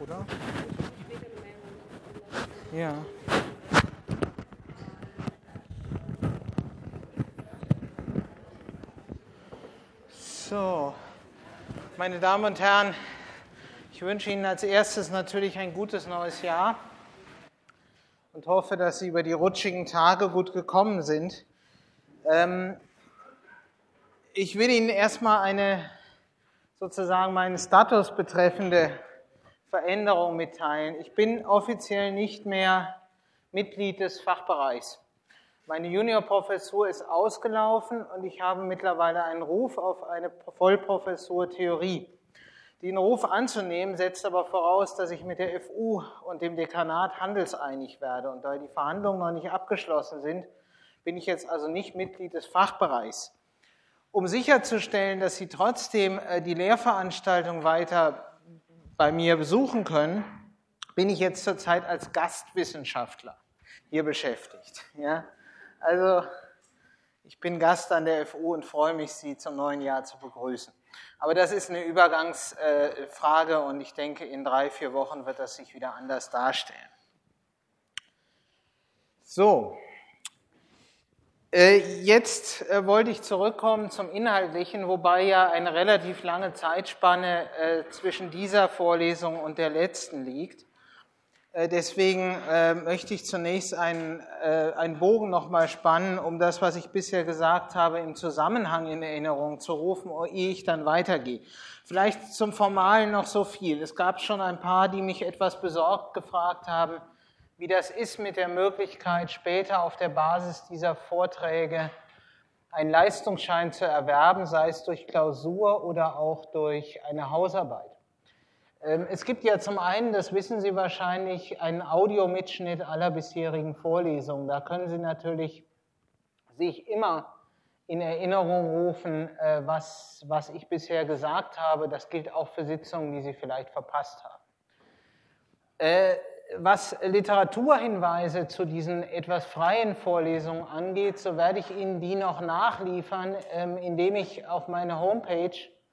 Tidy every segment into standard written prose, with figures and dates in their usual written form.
oder? Ja. So, meine Damen und Herren, ich wünsche Ihnen als erstes natürlich ein gutes neues Jahr und hoffe, dass Sie über die rutschigen Tage gut gekommen sind. Ich will Ihnen erstmal sozusagen meinen Status betreffende Veränderung mitteilen. Ich bin offiziell nicht mehr Mitglied des Fachbereichs. Meine Juniorprofessur ist ausgelaufen und ich habe mittlerweile einen Ruf auf eine Vollprofessur Theorie. Den Ruf anzunehmen setzt aber voraus, dass ich mit der FU und dem Dekanat handelseinig werde. Und da die Verhandlungen noch nicht abgeschlossen sind, bin ich jetzt also nicht Mitglied des Fachbereichs. Um sicherzustellen, dass Sie trotzdem die Lehrveranstaltung weiter bei mir besuchen können, bin ich jetzt zurzeit als Gastwissenschaftler hier beschäftigt. Ja? Also ich bin Gast an der FU und freue mich, Sie zum neuen Jahr zu begrüßen. Aber das ist eine Übergangsfrage und ich denke, in 3-4 Wochen wird das sich wieder anders darstellen. So, jetzt wollte ich zurückkommen zum Inhaltlichen, wobei ja eine relativ lange Zeitspanne zwischen dieser Vorlesung und der letzten liegt. Deswegen möchte ich zunächst einen Bogen nochmal spannen, um das, was ich bisher gesagt habe, im Zusammenhang in Erinnerung zu rufen, ehe ich dann weitergehe. Vielleicht zum Formalen noch so viel. Es gab schon ein paar, die mich etwas besorgt gefragt haben, wie das ist mit der Möglichkeit, später auf der Basis dieser Vorträge einen Leistungsschein zu erwerben, sei es durch Klausur oder auch durch eine Hausarbeit. Es gibt ja zum einen, das wissen Sie wahrscheinlich, einen Audiomitschnitt aller bisherigen Vorlesungen. Da können Sie natürlich sich immer in Erinnerung rufen, was ich bisher gesagt habe. Das gilt auch für Sitzungen, die Sie vielleicht verpasst haben. Was Literaturhinweise zu diesen etwas freien Vorlesungen angeht, so werde ich Ihnen die noch nachliefern, indem ich auf meine Homepage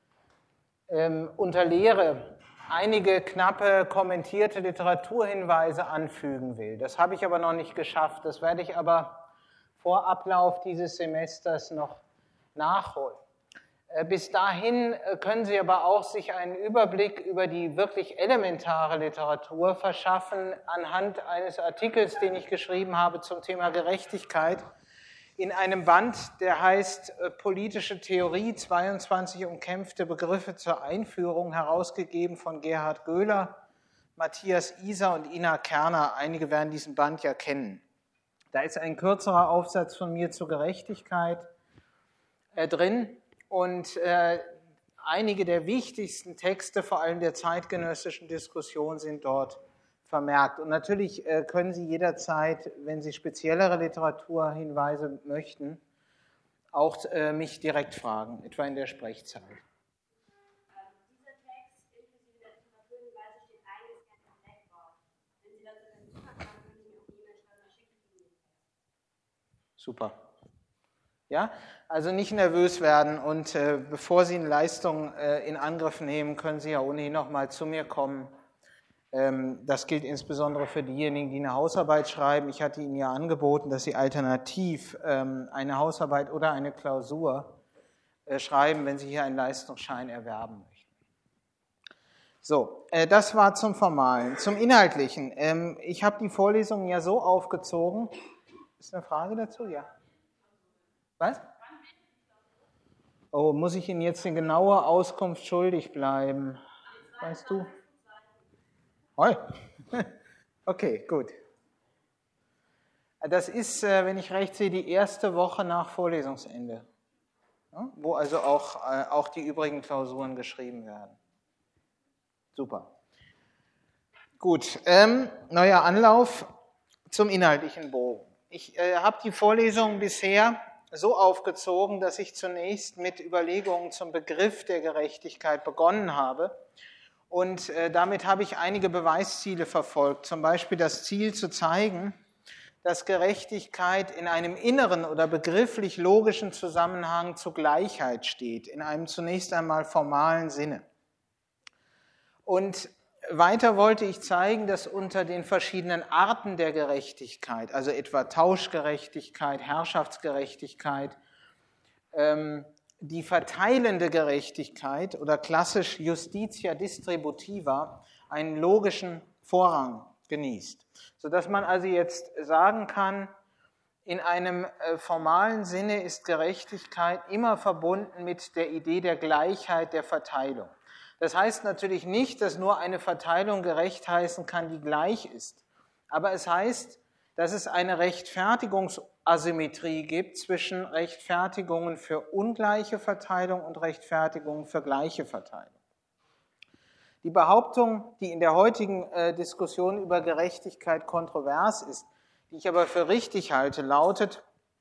unter Lehre einige knappe kommentierte Literaturhinweise anfügen will. Das habe ich aber noch nicht geschafft. Das werde ich aber vor Ablauf dieses Semesters noch nachholen. Bis dahin können Sie aber auch sich einen Überblick über die wirklich elementare Literatur verschaffen anhand eines Artikels, den ich geschrieben habe zum Thema Gerechtigkeit in einem Band, der heißt Politische Theorie, 22 umkämpfte Begriffe zur Einführung, herausgegeben von Gerhard Göhler, Matthias Iser und Ina Kerner. Einige werden diesen Band ja kennen. Da ist ein kürzerer Aufsatz von mir zur Gerechtigkeit drin und einige der wichtigsten Texte, vor allem der zeitgenössischen Diskussion, sind dort vermerkt. Und natürlich können Sie jederzeit, wenn Sie speziellere Literaturhinweise möchten, auch mich direkt fragen, etwa in der Sprechzeit. Dieser Text inklusive der Literaturhinweise steht eingescannt im Blackboard. Wenn Sie dazu einen Zugang haben, können Sie mir auch E-Mail schreiben, dann schicke ich Ihnen den Text. Super. Ja, also nicht nervös werden und bevor Sie eine Leistung in Angriff nehmen, können Sie ja ohnehin noch mal zu mir kommen. Das gilt insbesondere für diejenigen, die eine Hausarbeit schreiben. Ich hatte Ihnen ja angeboten, dass Sie alternativ eine Hausarbeit oder eine Klausur schreiben, wenn Sie hier einen Leistungsschein erwerben möchten. So, das war zum Formalen. Zum Inhaltlichen. Ich habe die Vorlesungen ja so aufgezogen. Ist eine Frage dazu? Ja. Was? Oh, muss ich Ihnen jetzt eine genaue Auskunft schuldig bleiben? Weißt du? Okay, gut. Das ist, wenn ich recht sehe, die erste Woche nach Vorlesungsende, wo also auch die übrigen Klausuren geschrieben werden. Super. Gut, neuer Anlauf zum inhaltlichen Bogen. Ich habe die Vorlesung bisher so aufgezogen, dass ich zunächst mit Überlegungen zum Begriff der Gerechtigkeit begonnen habe. Und damit habe ich einige Beweisziele verfolgt, zum Beispiel das Ziel zu zeigen, dass Gerechtigkeit in einem inneren oder begrifflich logischen Zusammenhang zur Gleichheit steht, in einem zunächst einmal formalen Sinne. Und Weiter wollte ich zeigen, dass unter den verschiedenen Arten der Gerechtigkeit, also etwa Tauschgerechtigkeit, Herrschaftsgerechtigkeit, die verteilende Gerechtigkeit oder klassisch Justitia distributiva einen logischen Vorrang genießt, sodass man also jetzt sagen kann, in einem formalen Sinne ist Gerechtigkeit immer verbunden mit der Idee der Gleichheit der Verteilung. Das heißt natürlich nicht, dass nur eine Verteilung gerecht heißen kann, die gleich ist. Aber es heißt, dass es eine Rechtfertigungsasymmetrie gibt zwischen Rechtfertigungen für ungleiche Verteilung und Rechtfertigungen für gleiche Verteilung. Die Behauptung, die in der heutigen Diskussion über Gerechtigkeit kontrovers ist, die ich aber für richtig halte, lautet,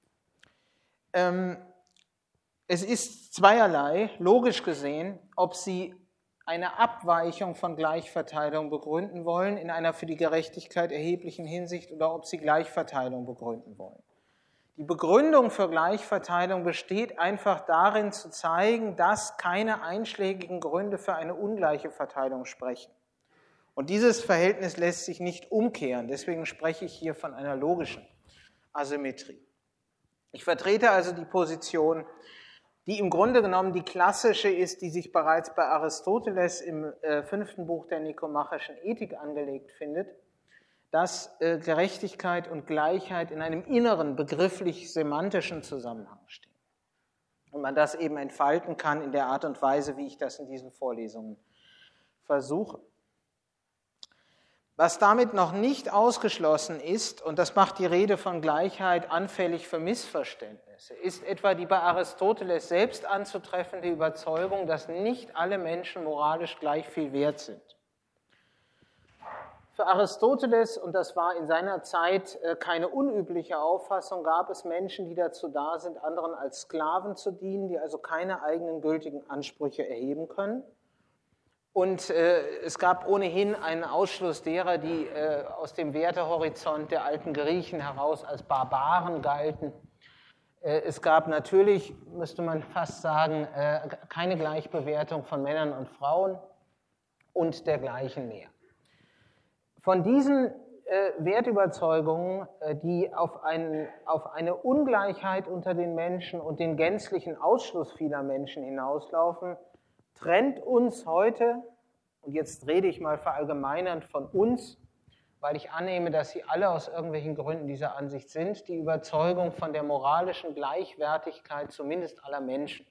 es ist zweierlei, logisch gesehen, ob Sie eine Abweichung von Gleichverteilung begründen wollen in einer für die Gerechtigkeit erheblichen Hinsicht oder ob Sie Gleichverteilung begründen wollen. Die Begründung für Gleichverteilung besteht einfach darin, zu zeigen, dass keine einschlägigen Gründe für eine ungleiche Verteilung sprechen. Und dieses Verhältnis lässt sich nicht umkehren, deswegen spreche ich hier von einer logischen Asymmetrie. Ich vertrete also die Position, die im Grunde genommen die klassische ist, die sich bereits bei Aristoteles im 5. Buch der Nikomachischen Ethik angelegt findet, dass Gerechtigkeit und Gleichheit in einem inneren, begrifflich-semantischen Zusammenhang stehen. Und man das eben entfalten kann in der Art und Weise, wie ich das in diesen Vorlesungen versuche. Was damit noch nicht ausgeschlossen ist, und das macht die Rede von Gleichheit anfällig für Missverständnisse, ist etwa die bei Aristoteles selbst anzutreffende Überzeugung, dass nicht alle Menschen moralisch gleich viel wert sind. Für Aristoteles, und das war in seiner Zeit keine unübliche Auffassung, gab es Menschen, die dazu da sind, anderen als Sklaven zu dienen, die also keine eigenen gültigen Ansprüche erheben können. Und es gab ohnehin einen Ausschluss derer, die aus dem Wertehorizont der alten Griechen heraus als Barbaren galten. Es gab natürlich, müsste man fast sagen, keine Gleichbewertung von Männern und Frauen und dergleichen mehr. Von diesen Wertüberzeugungen, die auf eine Ungleichheit unter den Menschen und den gänzlichen Ausschluss vieler Menschen hinauslaufen, trennt uns heute, und jetzt rede ich mal verallgemeinernd von uns, weil ich annehme, dass Sie alle aus irgendwelchen Gründen dieser Ansicht sind, die Überzeugung von der moralischen Gleichwertigkeit zumindest aller Menschen.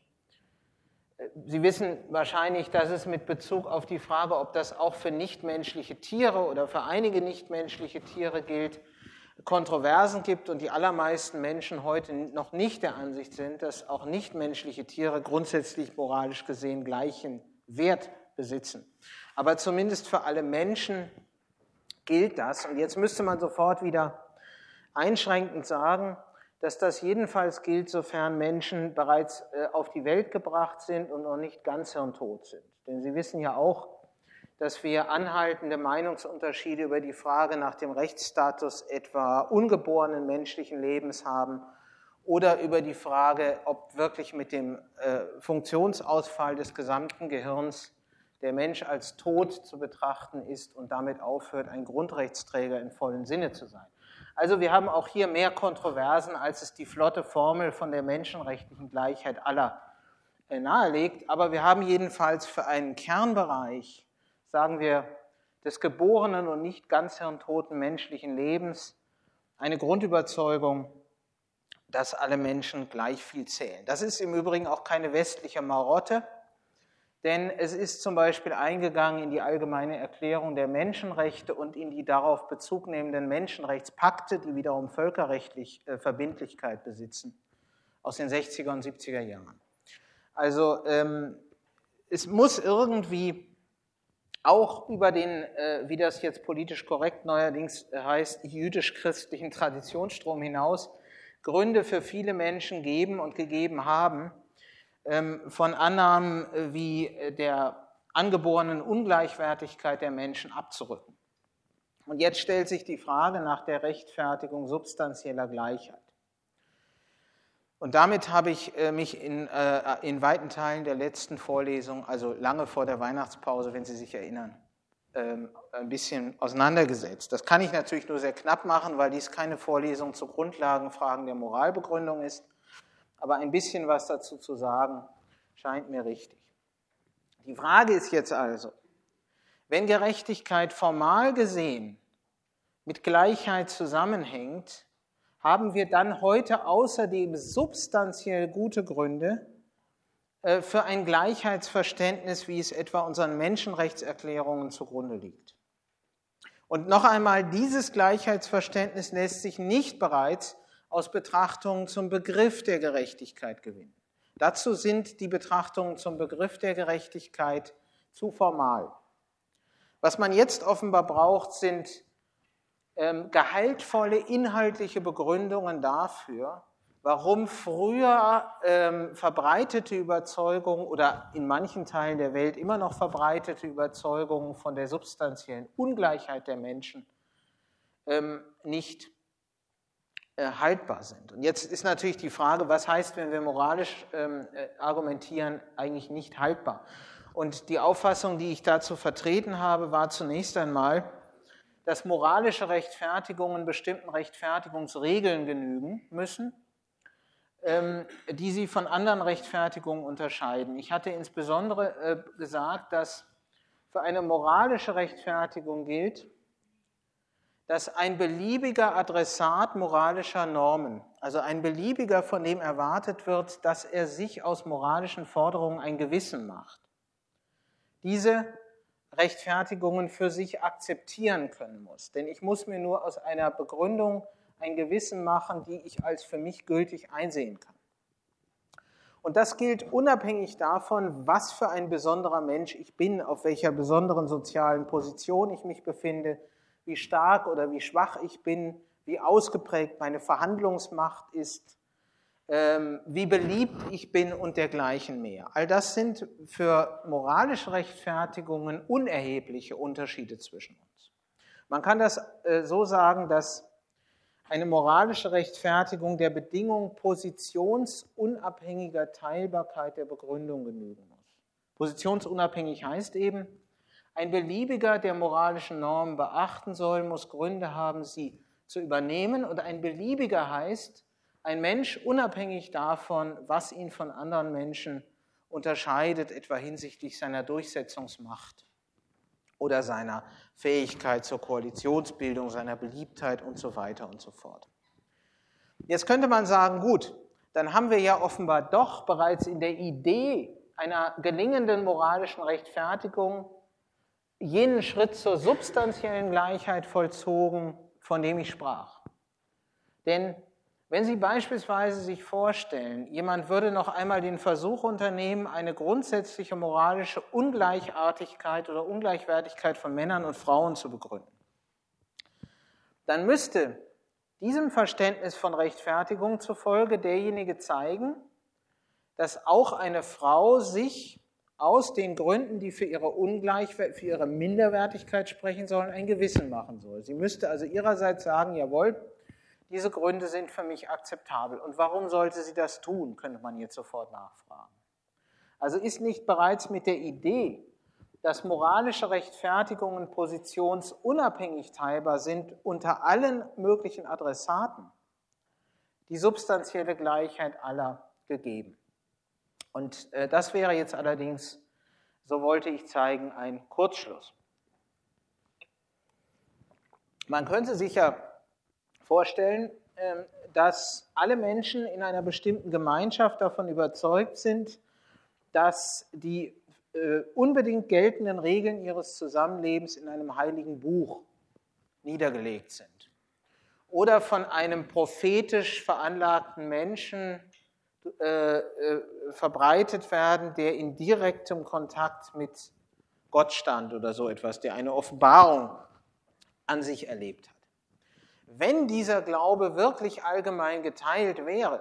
Sie wissen wahrscheinlich, dass es mit Bezug auf die Frage, ob das auch für nichtmenschliche Tiere oder für einige nichtmenschliche Tiere gilt, Kontroversen gibt und die allermeisten Menschen heute noch nicht der Ansicht sind, dass auch nichtmenschliche Tiere grundsätzlich moralisch gesehen gleichen Wert besitzen. Aber zumindest für alle Menschen gilt das. Und jetzt müsste man sofort wieder einschränkend sagen, dass das jedenfalls gilt, sofern Menschen bereits auf die Welt gebracht sind und noch nicht ganz hirntot sind. Denn Sie wissen ja auch, dass wir anhaltende Meinungsunterschiede über die Frage nach dem Rechtsstatus etwa ungeborenen menschlichen Lebens haben oder über die Frage, ob wirklich mit dem Funktionsausfall des gesamten Gehirns der Mensch als tot zu betrachten ist und damit aufhört, ein Grundrechtsträger im vollen Sinne zu sein. Also wir haben auch hier mehr Kontroversen, als es die flotte Formel von der menschenrechtlichen Gleichheit aller nahelegt. Aber wir haben jedenfalls für einen Kernbereich, sagen wir, des geborenen und nicht ganz hirntoten menschlichen Lebens eine Grundüberzeugung, dass alle Menschen gleich viel zählen. Das ist im Übrigen auch keine westliche Marotte, denn es ist zum Beispiel eingegangen in die Allgemeine Erklärung der Menschenrechte und in die darauf Bezug nehmenden Menschenrechtspakte, die wiederum völkerrechtlich Verbindlichkeit besitzen, aus den 60er und 70er Jahren. Also es muss irgendwie auch über den, wie das jetzt politisch korrekt neuerdings heißt, jüdisch-christlichen Traditionsstrom hinaus Gründe für viele Menschen geben und gegeben haben, von Annahmen wie der angeborenen Ungleichwertigkeit der Menschen abzurücken. Und jetzt stellt sich die Frage nach der Rechtfertigung substanzieller Gleichheit. Und damit habe ich mich in weiten Teilen der letzten Vorlesung, also lange vor der Weihnachtspause, wenn Sie sich erinnern, ein bisschen auseinandergesetzt. Das kann ich natürlich nur sehr knapp machen, weil dies keine Vorlesung zu Grundlagenfragen der Moralbegründung ist. Aber ein bisschen was dazu zu sagen, scheint mir richtig. Die Frage ist jetzt also, wenn Gerechtigkeit formal gesehen mit Gleichheit zusammenhängt, haben wir dann heute außerdem substanziell gute Gründe für ein Gleichheitsverständnis, wie es etwa unseren Menschenrechtserklärungen zugrunde liegt. Und noch einmal, dieses Gleichheitsverständnis lässt sich nicht bereits aus Betrachtungen zum Begriff der Gerechtigkeit gewinnen. Dazu sind die Betrachtungen zum Begriff der Gerechtigkeit zu formal. Was man jetzt offenbar braucht, sind gehaltvolle inhaltliche Begründungen dafür, warum früher verbreitete Überzeugungen oder in manchen Teilen der Welt immer noch verbreitete Überzeugungen von der substanziellen Ungleichheit der Menschen nicht haltbar sind. Und jetzt ist natürlich die Frage, was heißt, wenn wir moralisch argumentieren, eigentlich nicht haltbar? Und die Auffassung, die ich dazu vertreten habe, war zunächst einmal, dass moralische Rechtfertigungen bestimmten Rechtfertigungsregeln genügen müssen, die sie von anderen Rechtfertigungen unterscheiden. Ich hatte insbesondere gesagt, dass für eine moralische Rechtfertigung gilt, dass ein beliebiger Adressat moralischer Normen, also ein beliebiger, von dem erwartet wird, dass er sich aus moralischen Forderungen ein Gewissen macht, diese Rechtfertigungen für sich akzeptieren können muss. Denn ich muss mir nur aus einer Begründung ein Gewissen machen, die ich als für mich gültig einsehen kann. Und das gilt unabhängig davon, was für ein besonderer Mensch ich bin, auf welcher besonderen sozialen Position ich mich befinde, wie stark oder wie schwach ich bin, wie ausgeprägt meine Verhandlungsmacht ist, wie beliebt ich bin und dergleichen mehr. All das sind für moralische Rechtfertigungen unerhebliche Unterschiede zwischen uns. Man kann das so sagen, dass eine moralische Rechtfertigung der Bedingung positionsunabhängiger Teilbarkeit der Begründung genügen muss. Positionsunabhängig heißt eben, ein beliebiger, der moralischen Normen beachten soll, muss Gründe haben, sie zu übernehmen. Und ein beliebiger heißt, ein Mensch unabhängig davon, was ihn von anderen Menschen unterscheidet, etwa hinsichtlich seiner Durchsetzungsmacht oder seiner Fähigkeit zur Koalitionsbildung, seiner Beliebtheit und so weiter und so fort. Jetzt könnte man sagen, gut, dann haben wir ja offenbar doch bereits in der Idee einer gelingenden moralischen Rechtfertigung jenen Schritt zur substanziellen Gleichheit vollzogen, von dem ich sprach. Denn wenn Sie beispielsweise sich vorstellen, jemand würde noch einmal den Versuch unternehmen, eine grundsätzliche moralische Ungleichartigkeit oder Ungleichwertigkeit von Männern und Frauen zu begründen, dann müsste diesem Verständnis von Rechtfertigung zufolge derjenige zeigen, dass auch eine Frau sich aus den Gründen, die für ihre Minderwertigkeit sprechen sollen, ein Gewissen machen soll. Sie müsste also ihrerseits sagen, jawohl, diese Gründe sind für mich akzeptabel. Und warum sollte sie das tun, könnte man jetzt sofort nachfragen. Also ist nicht bereits mit der Idee, dass moralische Rechtfertigungen positionsunabhängig teilbar sind unter allen möglichen Adressaten, die substanzielle Gleichheit aller gegeben. Und das wäre jetzt allerdings, so wollte ich zeigen, ein Kurzschluss. Man könnte sich ja vorstellen, dass alle Menschen in einer bestimmten Gemeinschaft davon überzeugt sind, dass die unbedingt geltenden Regeln ihres Zusammenlebens in einem heiligen Buch niedergelegt sind. Oder von einem prophetisch veranlagten Menschen verbreitet werden, der in direktem Kontakt mit Gott stand oder so etwas, der eine Offenbarung an sich erlebt hat. Wenn dieser Glaube wirklich allgemein geteilt wäre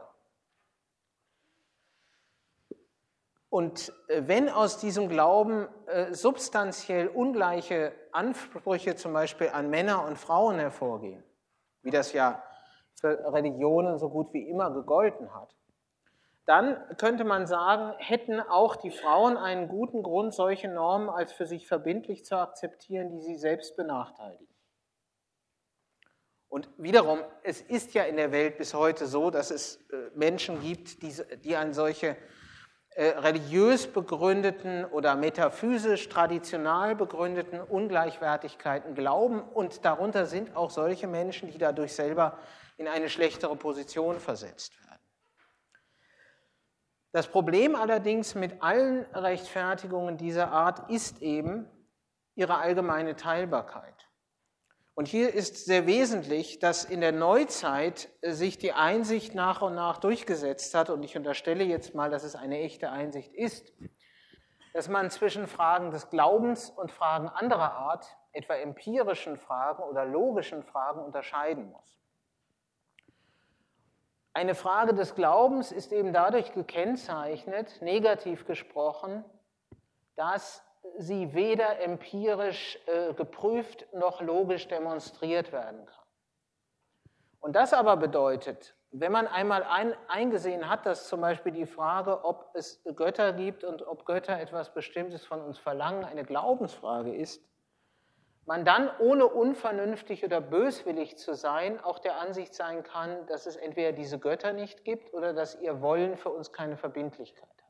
und wenn aus diesem Glauben substanziell ungleiche Ansprüche zum Beispiel an Männer und Frauen hervorgehen, wie das ja für Religionen so gut wie immer gegolten hat, dann könnte man sagen, hätten auch die Frauen einen guten Grund, solche Normen als für sich verbindlich zu akzeptieren, die sie selbst benachteiligen. Und wiederum, es ist ja in der Welt bis heute so, dass es Menschen gibt, die an solche religiös begründeten oder metaphysisch traditional begründeten Ungleichwertigkeiten glauben, und darunter sind auch solche Menschen, die dadurch selber in eine schlechtere Position versetzt werden. Das Problem allerdings mit allen Rechtfertigungen dieser Art ist eben ihre allgemeine Teilbarkeit. Und hier ist sehr wesentlich, dass in der Neuzeit sich die Einsicht nach und nach durchgesetzt hat, und ich unterstelle jetzt mal, dass es eine echte Einsicht ist, dass man zwischen Fragen des Glaubens und Fragen anderer Art, etwa empirischen Fragen oder logischen Fragen, unterscheiden muss. Eine Frage des Glaubens ist eben dadurch gekennzeichnet, negativ gesprochen, dass sie weder empirisch geprüft noch logisch demonstriert werden kann. Und das aber bedeutet, wenn man einmal eingesehen hat, dass zum Beispiel die Frage, ob es Götter gibt und ob Götter etwas Bestimmtes von uns verlangen, eine Glaubensfrage ist, man dann, ohne unvernünftig oder böswillig zu sein, auch der Ansicht sein kann, dass es entweder diese Götter nicht gibt oder dass ihr Wollen für uns keine Verbindlichkeit hat.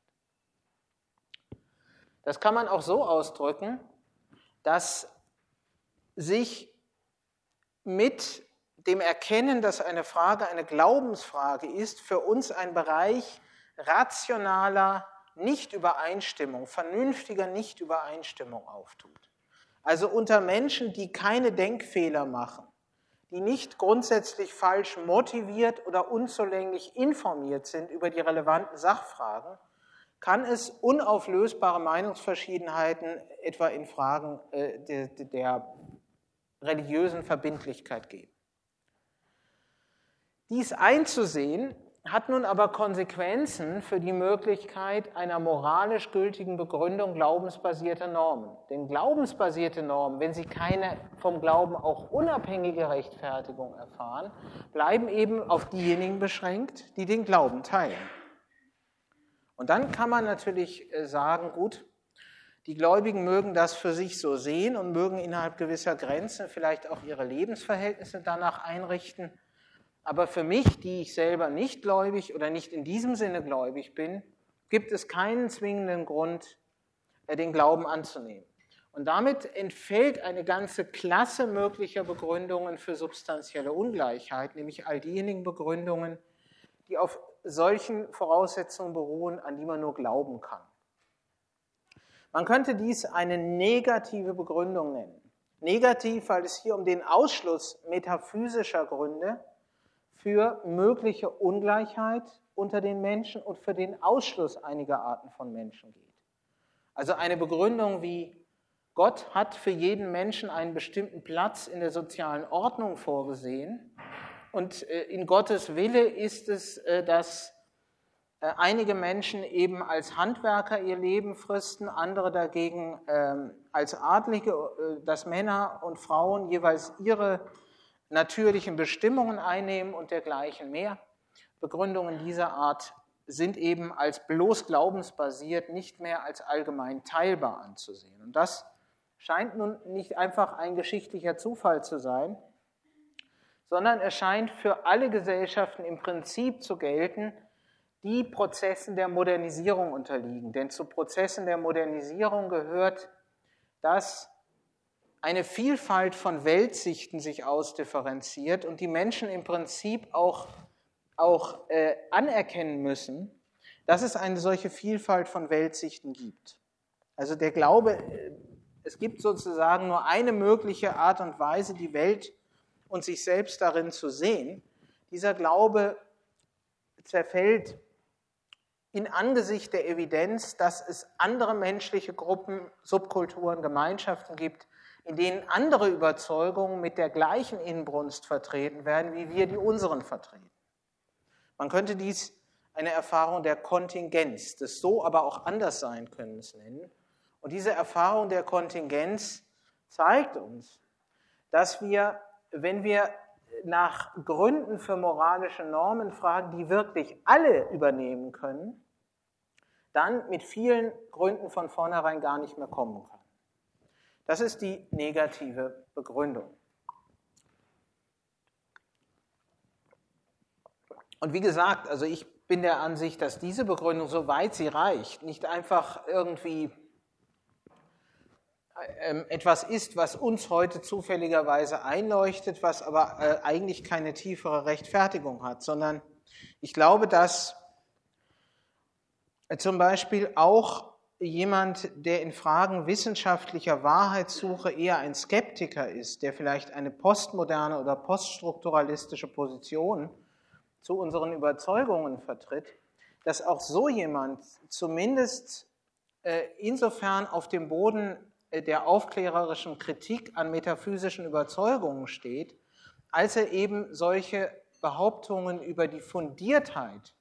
Das kann man auch so ausdrücken, dass sich mit dem Erkennen, dass eine Frage eine Glaubensfrage ist, für uns ein Bereich rationaler Nichtübereinstimmung, vernünftiger Nichtübereinstimmung auftut. Also unter Menschen, die keine Denkfehler machen, die nicht grundsätzlich falsch motiviert oder unzulänglich informiert sind über die relevanten Sachfragen, kann es unauflösbare Meinungsverschiedenheiten etwa in Fragen der religiösen Verbindlichkeit geben. Dies einzusehen, hat nun aber Konsequenzen für die Möglichkeit einer moralisch gültigen Begründung glaubensbasierter Normen. Denn glaubensbasierte Normen, wenn sie keine vom Glauben auch unabhängige Rechtfertigung erfahren, bleiben eben auf diejenigen beschränkt, die den Glauben teilen. Und dann kann man natürlich sagen, gut, die Gläubigen mögen das für sich so sehen und mögen innerhalb gewisser Grenzen vielleicht auch ihre Lebensverhältnisse danach einrichten. Aber für mich, die ich selber nicht gläubig oder nicht in diesem Sinne gläubig bin, gibt es keinen zwingenden Grund, den Glauben anzunehmen. Und damit entfällt eine ganze Klasse möglicher Begründungen für substanzielle Ungleichheit, nämlich all diejenigen Begründungen, die auf solchen Voraussetzungen beruhen, an die man nur glauben kann. Man könnte dies eine negative Begründung nennen. Negativ, weil es hier um den Ausschluss metaphysischer Gründe für mögliche Ungleichheit unter den Menschen und für den Ausschluss einiger Arten von Menschen geht. Also eine Begründung wie, Gott hat für jeden Menschen einen bestimmten Platz in der sozialen Ordnung vorgesehen und in Gottes Wille ist es, dass einige Menschen eben als Handwerker ihr Leben fristen, andere dagegen als Adlige, dass Männer und Frauen jeweils ihre natürlichen Bestimmungen einnehmen und dergleichen mehr. Begründungen dieser Art sind eben als bloß glaubensbasiert nicht mehr als allgemein teilbar anzusehen. Und das scheint nun nicht einfach ein geschichtlicher Zufall zu sein, sondern es scheint für alle Gesellschaften im Prinzip zu gelten, die Prozessen der Modernisierung unterliegen. Denn zu Prozessen der Modernisierung gehört, dass eine Vielfalt von Weltsichten sich ausdifferenziert und die Menschen im Prinzip auch anerkennen müssen, dass es eine solche Vielfalt von Weltsichten gibt. Also der Glaube, es gibt sozusagen nur eine mögliche Art und Weise, die Welt und sich selbst darin zu sehen. Dieser Glaube zerfällt in Angesicht der Evidenz, dass es andere menschliche Gruppen, Subkulturen, Gemeinschaften gibt, in denen andere Überzeugungen mit der gleichen Inbrunst vertreten werden, wie wir die unseren vertreten. Man könnte dies eine Erfahrung der Kontingenz, des so aber auch anders sein Könnens nennen. Und diese Erfahrung der Kontingenz zeigt uns, dass wir, wenn wir nach Gründen für moralische Normen fragen, die wirklich alle übernehmen können, dann mit vielen Gründen von vornherein gar nicht mehr kommen kann. Das ist die negative Begründung. Und wie gesagt, also ich bin der Ansicht, dass diese Begründung, soweit sie reicht, nicht einfach irgendwie etwas ist, was uns heute zufälligerweise einleuchtet, was aber eigentlich keine tiefere Rechtfertigung hat, sondern ich glaube, dass zum Beispiel auch jemand, der in Fragen wissenschaftlicher Wahrheitssuche eher ein Skeptiker ist, der vielleicht eine postmoderne oder poststrukturalistische Position zu unseren Überzeugungen vertritt, dass auch so jemand zumindest insofern auf dem Boden der aufklärerischen Kritik an metaphysischen Überzeugungen steht, als er eben solche Behauptungen über die Fundiertheit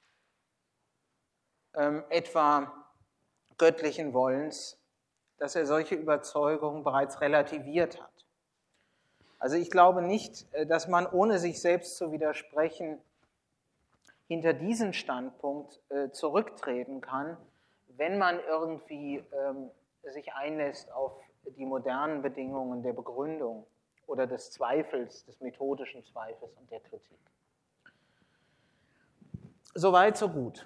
etwa göttlichen Wollens, dass er solche Überzeugungen bereits relativiert hat. Also ich glaube nicht, dass man, ohne sich selbst zu widersprechen, hinter diesen Standpunkt zurücktreten kann, wenn man irgendwie sich einlässt auf die modernen Bedingungen der Begründung oder des Zweifels, des methodischen Zweifels und der Kritik. Soweit, so gut.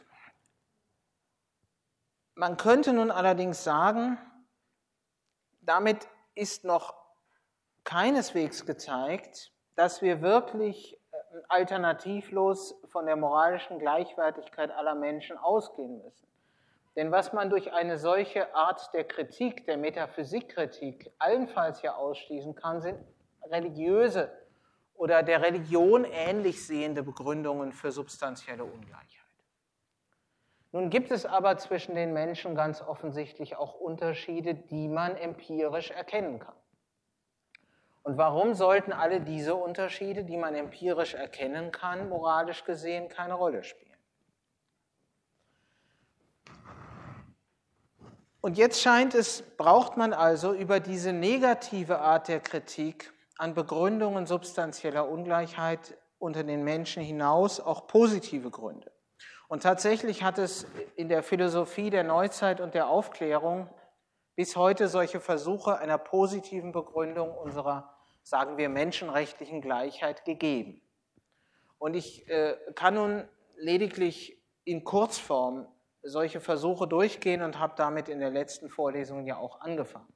Man könnte nun allerdings sagen, damit ist noch keineswegs gezeigt, dass wir wirklich alternativlos von der moralischen Gleichwertigkeit aller Menschen ausgehen müssen. Denn was man durch eine solche Art der Kritik, der Metaphysikkritik, allenfalls ja ausschließen kann, sind religiöse oder der Religion ähnlich sehende Begründungen für substanzielle Ungleichheit. Nun gibt es aber zwischen den Menschen ganz offensichtlich auch Unterschiede, die man empirisch erkennen kann. Und warum sollten alle diese Unterschiede, die man empirisch erkennen kann, moralisch gesehen keine Rolle spielen? Und jetzt scheint es, braucht man also über diese negative Art der Kritik an Begründungen substanzieller Ungleichheit unter den Menschen hinaus auch positive Gründe. Und tatsächlich hat es in der Philosophie der Neuzeit und der Aufklärung bis heute solche Versuche einer positiven Begründung unserer, sagen wir, menschenrechtlichen Gleichheit gegeben. Und ich kann nun lediglich in Kurzform solche Versuche durchgehen und habe damit in der letzten Vorlesung ja auch angefangen.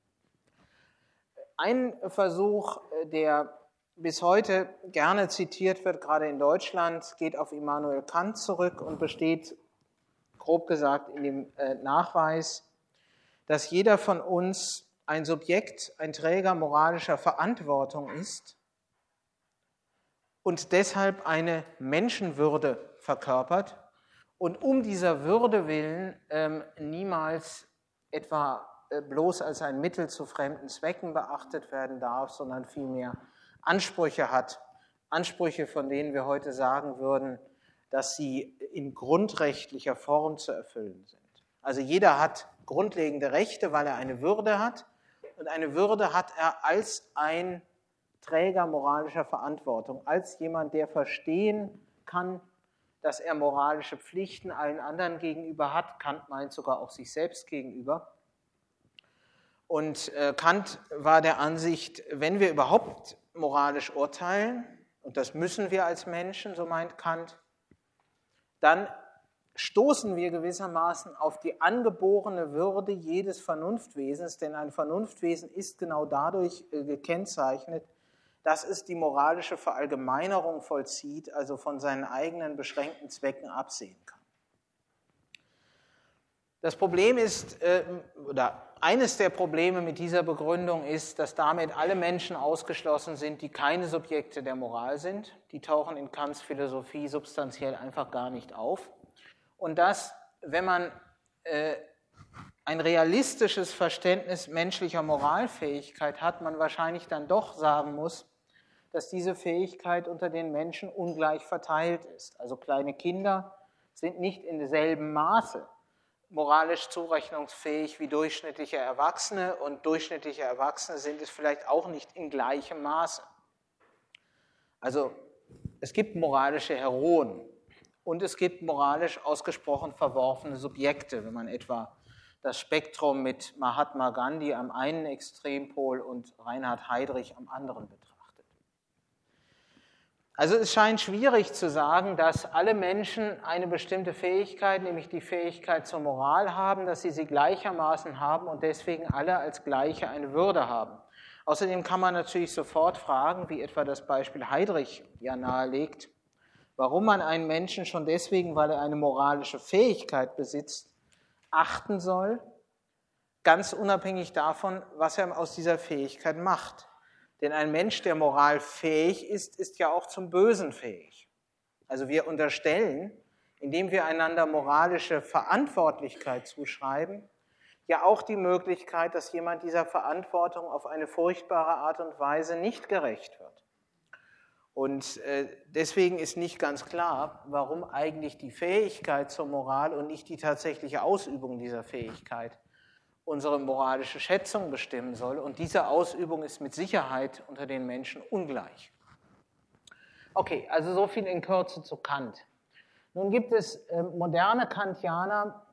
Ein Versuch, der bis heute gerne zitiert wird, gerade in Deutschland, geht auf Immanuel Kant zurück und besteht, grob gesagt, in dem Nachweis, dass jeder von uns ein Subjekt, ein Träger moralischer Verantwortung ist und deshalb eine Menschenwürde verkörpert und um dieser Würde willen niemals etwa bloß als ein Mittel zu fremden Zwecken beachtet werden darf, sondern vielmehr Ansprüche hat, Ansprüche, von denen wir heute sagen würden, dass sie in grundrechtlicher Form zu erfüllen sind. Also jeder hat grundlegende Rechte, weil er eine Würde hat, und eine Würde hat er als ein Träger moralischer Verantwortung, als jemand, der verstehen kann, dass er moralische Pflichten allen anderen gegenüber hat. Kant meint sogar auch sich selbst gegenüber. Und Kant war der Ansicht, wenn wir überhaupt moralisch urteilen, und das müssen wir als Menschen, so meint Kant, dann stoßen wir gewissermaßen auf die angeborene Würde jedes Vernunftwesens, denn ein Vernunftwesen ist genau dadurch gekennzeichnet, dass es die moralische Verallgemeinerung vollzieht, also von seinen eigenen beschränkten Zwecken absehen kann. Das Problem ist, oder eines der Probleme mit dieser Begründung ist, dass damit alle Menschen ausgeschlossen sind, die keine Subjekte der Moral sind. Die tauchen in Kants Philosophie substanziell einfach gar nicht auf. Und dass, wenn man ein realistisches Verständnis menschlicher Moralfähigkeit hat, man wahrscheinlich dann doch sagen muss, dass diese Fähigkeit unter den Menschen ungleich verteilt ist. Also kleine Kinder sind nicht in demselben Maße moralisch zurechnungsfähig wie durchschnittliche Erwachsene und durchschnittliche Erwachsene sind es vielleicht auch nicht in gleichem Maße. Also es gibt moralische Heroen und es gibt moralisch ausgesprochen verworfene Subjekte, wenn man etwa das Spektrum mit Mahatma Gandhi am einen Extrempol und Reinhard Heydrich am anderen betrachtet. Also es scheint schwierig zu sagen, dass alle Menschen eine bestimmte Fähigkeit, nämlich die Fähigkeit zur Moral haben, dass sie gleichermaßen haben und deswegen alle als Gleiche eine Würde haben. Außerdem kann man natürlich sofort fragen, wie etwa das Beispiel Heydrich ja nahelegt, warum man einen Menschen schon deswegen, weil er eine moralische Fähigkeit besitzt, achten soll, ganz unabhängig davon, was er aus dieser Fähigkeit macht. Denn ein Mensch, der moralfähig ist, ist ja auch zum Bösen fähig. Also wir unterstellen, indem wir einander moralische Verantwortlichkeit zuschreiben, ja auch die Möglichkeit, dass jemand dieser Verantwortung auf eine furchtbare Art und Weise nicht gerecht wird. Und deswegen ist nicht ganz klar, warum eigentlich die Fähigkeit zur Moral und nicht die tatsächliche Ausübung dieser Fähigkeit unsere moralische Schätzung bestimmen soll. Und diese Ausübung ist mit Sicherheit unter den Menschen ungleich. Okay, also so viel in Kürze zu Kant. Nun gibt es moderne Kantianer,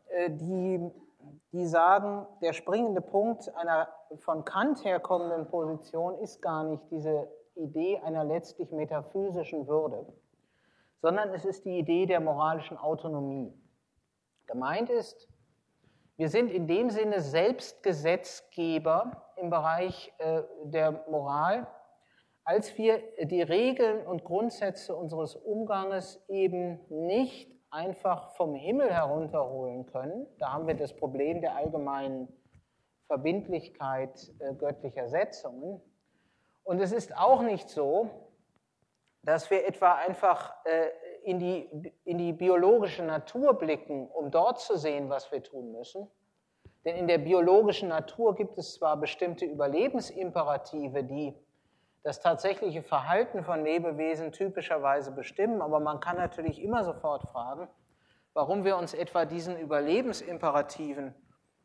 die sagen, der springende Punkt einer von Kant herkommenden Position ist gar nicht diese Idee einer letztlich metaphysischen Würde, sondern es ist die Idee der moralischen Autonomie. Gemeint ist, wir sind in dem Sinne Selbstgesetzgeber im Bereich der Moral, als wir die Regeln und Grundsätze unseres Umganges eben nicht einfach vom Himmel herunterholen können. Da haben wir das Problem der allgemeinen Verbindlichkeit göttlicher Setzungen. Und es ist auch nicht so, dass wir etwa einfach in die biologische Natur blicken, um dort zu sehen, was wir tun müssen. Denn in der biologischen Natur gibt es zwar bestimmte Überlebensimperative, die das tatsächliche Verhalten von Lebewesen typischerweise bestimmen, aber man kann natürlich immer sofort fragen, warum wir uns etwa diesen Überlebensimperativen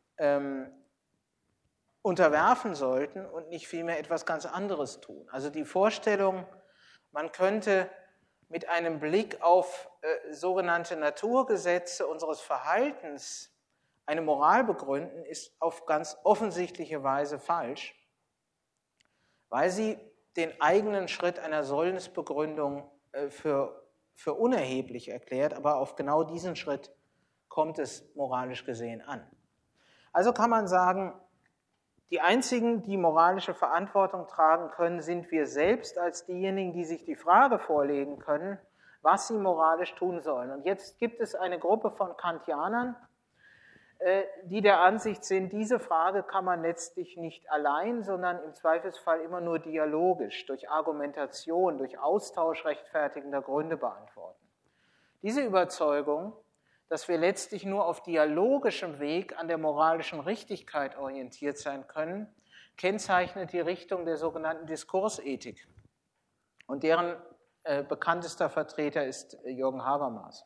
unterwerfen sollten und nicht vielmehr etwas ganz anderes tun. Also die Vorstellung, man könnte mit einem Blick auf sogenannte Naturgesetze unseres Verhaltens eine Moral begründen, ist auf ganz offensichtliche Weise falsch, weil sie den eigenen Schritt einer Sollensbegründung für unerheblich erklärt, aber auf genau diesen Schritt kommt es moralisch gesehen an. Also kann man sagen, die einzigen, die moralische Verantwortung tragen können, sind wir selbst als diejenigen, die sich die Frage vorlegen können, was sie moralisch tun sollen. Und jetzt gibt es eine Gruppe von Kantianern, die der Ansicht sind, diese Frage kann man letztlich nicht allein, sondern im Zweifelsfall immer nur dialogisch, durch Argumentation, durch Austausch rechtfertigender Gründe beantworten. Diese Überzeugung, dass wir letztlich nur auf dialogischem Weg an der moralischen Richtigkeit orientiert sein können, kennzeichnet die Richtung der sogenannten Diskursethik. Und deren bekanntester Vertreter ist Jürgen Habermas.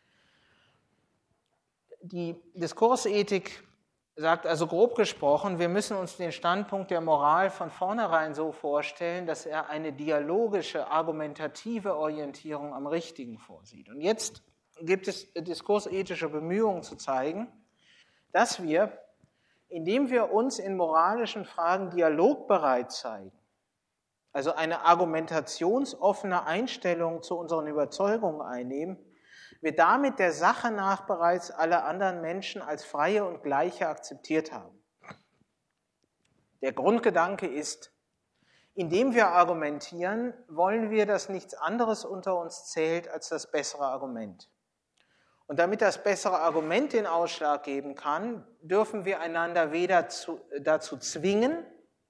Die Diskursethik sagt also grob gesprochen, wir müssen uns den Standpunkt der Moral von vornherein so vorstellen, dass er eine dialogische, argumentative Orientierung am Richtigen vorsieht. Und jetzt gibt es diskursethische Bemühungen zu zeigen, dass wir, indem wir uns in moralischen Fragen dialogbereit zeigen, also eine argumentationsoffene Einstellung zu unseren Überzeugungen einnehmen, wir damit der Sache nach bereits alle anderen Menschen als Freie und Gleiche akzeptiert haben. Der Grundgedanke ist, indem wir argumentieren, wollen wir, dass nichts anderes unter uns zählt als das bessere Argument. Und damit das bessere Argument den Ausschlag geben kann, dürfen wir einander weder dazu zwingen,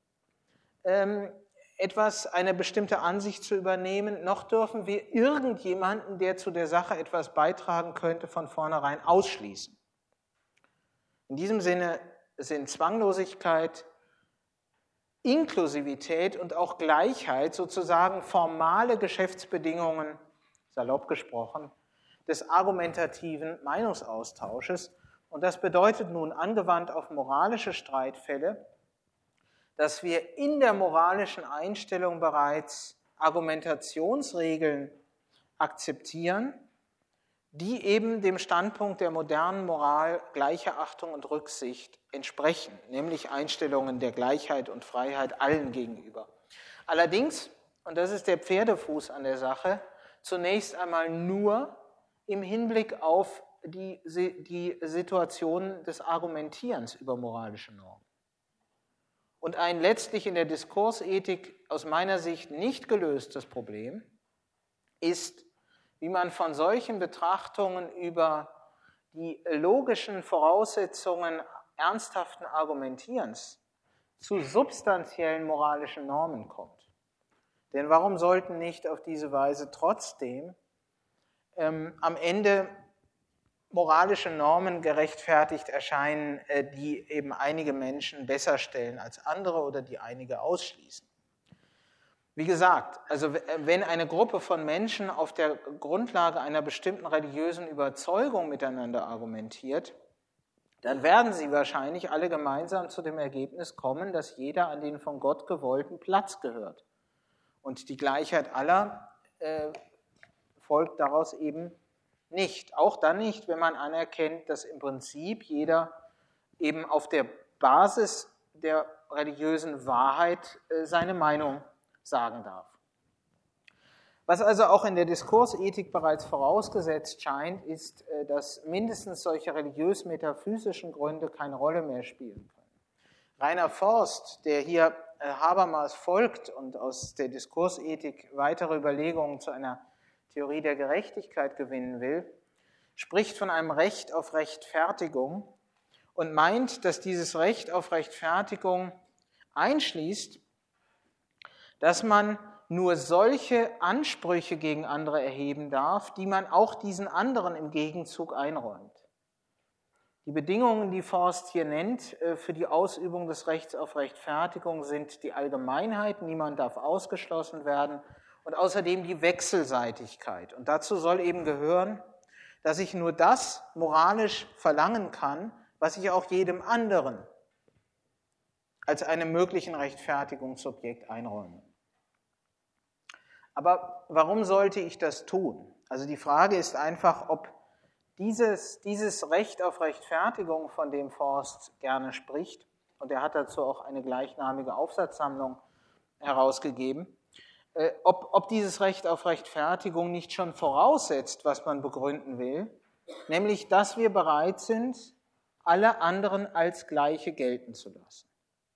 eine bestimmte Ansicht zu übernehmen, noch dürfen wir irgendjemanden, der zu der Sache etwas beitragen könnte, von vornherein ausschließen. In diesem Sinne sind Zwanglosigkeit, Inklusivität und auch Gleichheit sozusagen formale Geschäftsbedingungen, salopp gesprochen, des argumentativen Meinungsaustausches. Und das bedeutet nun angewandt auf moralische Streitfälle, dass wir in der moralischen Einstellung bereits Argumentationsregeln akzeptieren, die eben dem Standpunkt der modernen Moral gleicher Achtung und Rücksicht entsprechen, nämlich Einstellungen der Gleichheit und Freiheit allen gegenüber. Allerdings, und das ist der Pferdefuß an der Sache, zunächst einmal nur im Hinblick auf die Situation des Argumentierens über moralische Normen. Und ein letztlich in der Diskursethik aus meiner Sicht nicht gelöstes Problem ist, wie man von solchen Betrachtungen über die logischen Voraussetzungen ernsthaften Argumentierens zu substanziellen moralischen Normen kommt. Denn warum sollten nicht auf diese Weise trotzdem am Ende moralische Normen gerechtfertigt erscheinen, die eben einige Menschen besser stellen als andere oder die einige ausschließen? Wie gesagt, also wenn eine Gruppe von Menschen auf der Grundlage einer bestimmten religiösen Überzeugung miteinander argumentiert, dann werden sie wahrscheinlich alle gemeinsam zu dem Ergebnis kommen, dass jeder an den von Gott gewollten Platz gehört. Und die Gleichheit aller folgt daraus eben nicht. Auch dann nicht, wenn man anerkennt, dass im Prinzip jeder eben auf der Basis der religiösen Wahrheit seine Meinung sagen darf. Was also auch in der Diskursethik bereits vorausgesetzt scheint, ist, dass mindestens solche religiös-metaphysischen Gründe keine Rolle mehr spielen können. Rainer Forst, der hier Habermas folgt und aus der Diskursethik weitere Überlegungen zu einer Theorie der Gerechtigkeit gewinnen will, spricht von einem Recht auf Rechtfertigung und meint, dass dieses Recht auf Rechtfertigung einschließt, dass man nur solche Ansprüche gegen andere erheben darf, die man auch diesen anderen im Gegenzug einräumt. Die Bedingungen, die Forst hier nennt für die Ausübung des Rechts auf Rechtfertigung, sind die Allgemeinheit, niemand darf ausgeschlossen werden, und außerdem die Wechselseitigkeit. Und dazu soll eben gehören, dass ich nur das moralisch verlangen kann, was ich auch jedem anderen als einem möglichen Rechtfertigungsobjekt einräume. Aber warum sollte ich das tun? Also die Frage ist einfach, ob dieses Recht auf Rechtfertigung, von dem Forst gerne spricht, und er hat dazu auch eine gleichnamige Aufsatzsammlung herausgegeben, ob dieses Recht auf Rechtfertigung nicht schon voraussetzt, was man begründen will, nämlich, dass wir bereit sind, alle anderen als Gleiche gelten zu lassen.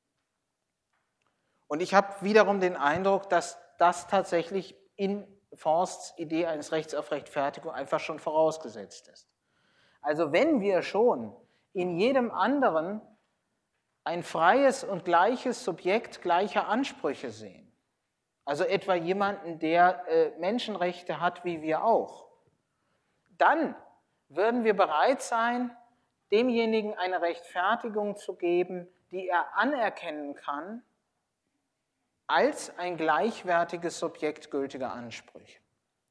Und ich habe wiederum den Eindruck, dass das tatsächlich in Forsts Idee eines Rechts auf Rechtfertigung einfach schon vorausgesetzt ist. Also wenn wir schon in jedem anderen ein freies und gleiches Subjekt gleicher Ansprüche sehen, also etwa jemanden, der Menschenrechte hat wie wir auch, dann würden wir bereit sein, demjenigen eine Rechtfertigung zu geben, die er anerkennen kann als ein gleichwertiges Subjekt gültiger Ansprüche.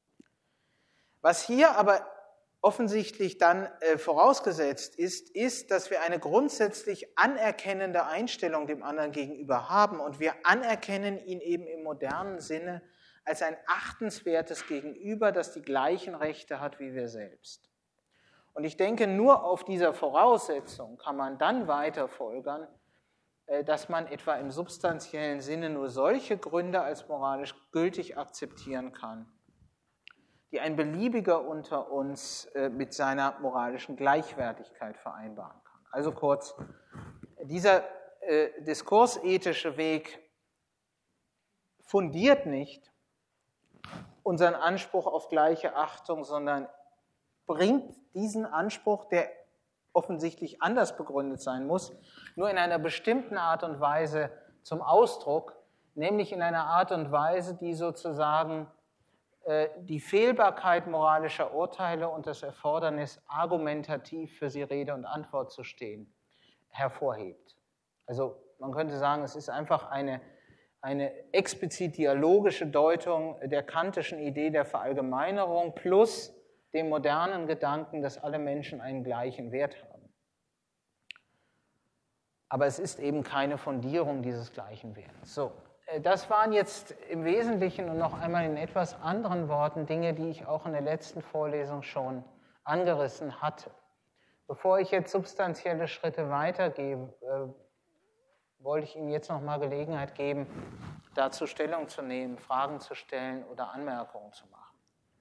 Was hier aber offensichtlich dann vorausgesetzt ist, dass wir eine grundsätzlich anerkennende Einstellung dem anderen gegenüber haben und wir anerkennen ihn eben im modernen Sinne als ein achtenswertes Gegenüber, das die gleichen Rechte hat wie wir selbst. Und ich denke, nur auf dieser Voraussetzung kann man dann weiter folgern, dass man etwa im substanziellen Sinne nur solche Gründe als moralisch gültig akzeptieren kann, die ein Beliebiger unter uns mit seiner moralischen Gleichwertigkeit vereinbaren kann. Also kurz, dieser diskursethische Weg fundiert nicht unseren Anspruch auf gleiche Achtung, sondern bringt diesen Anspruch, der offensichtlich anders begründet sein muss, nur in einer bestimmten Art und Weise zum Ausdruck, nämlich in einer Art und Weise, die sozusagen die Fehlbarkeit moralischer Urteile und das Erfordernis, argumentativ für sie Rede und Antwort zu stehen, hervorhebt. Also man könnte sagen, es ist einfach eine explizit dialogische Deutung der kantischen Idee der Verallgemeinerung plus dem modernen Gedanken, dass alle Menschen einen gleichen Wert haben. Aber es ist eben keine Fundierung dieses gleichen Wertes. So, Das waren jetzt im Wesentlichen und noch einmal in etwas anderen Worten Dinge, die ich auch in der letzten Vorlesung schon angerissen hatte. Bevor ich jetzt substanzielle Schritte weitergehe, wollte ich Ihnen jetzt noch mal Gelegenheit geben, dazu Stellung zu nehmen, Fragen zu stellen oder Anmerkungen zu machen.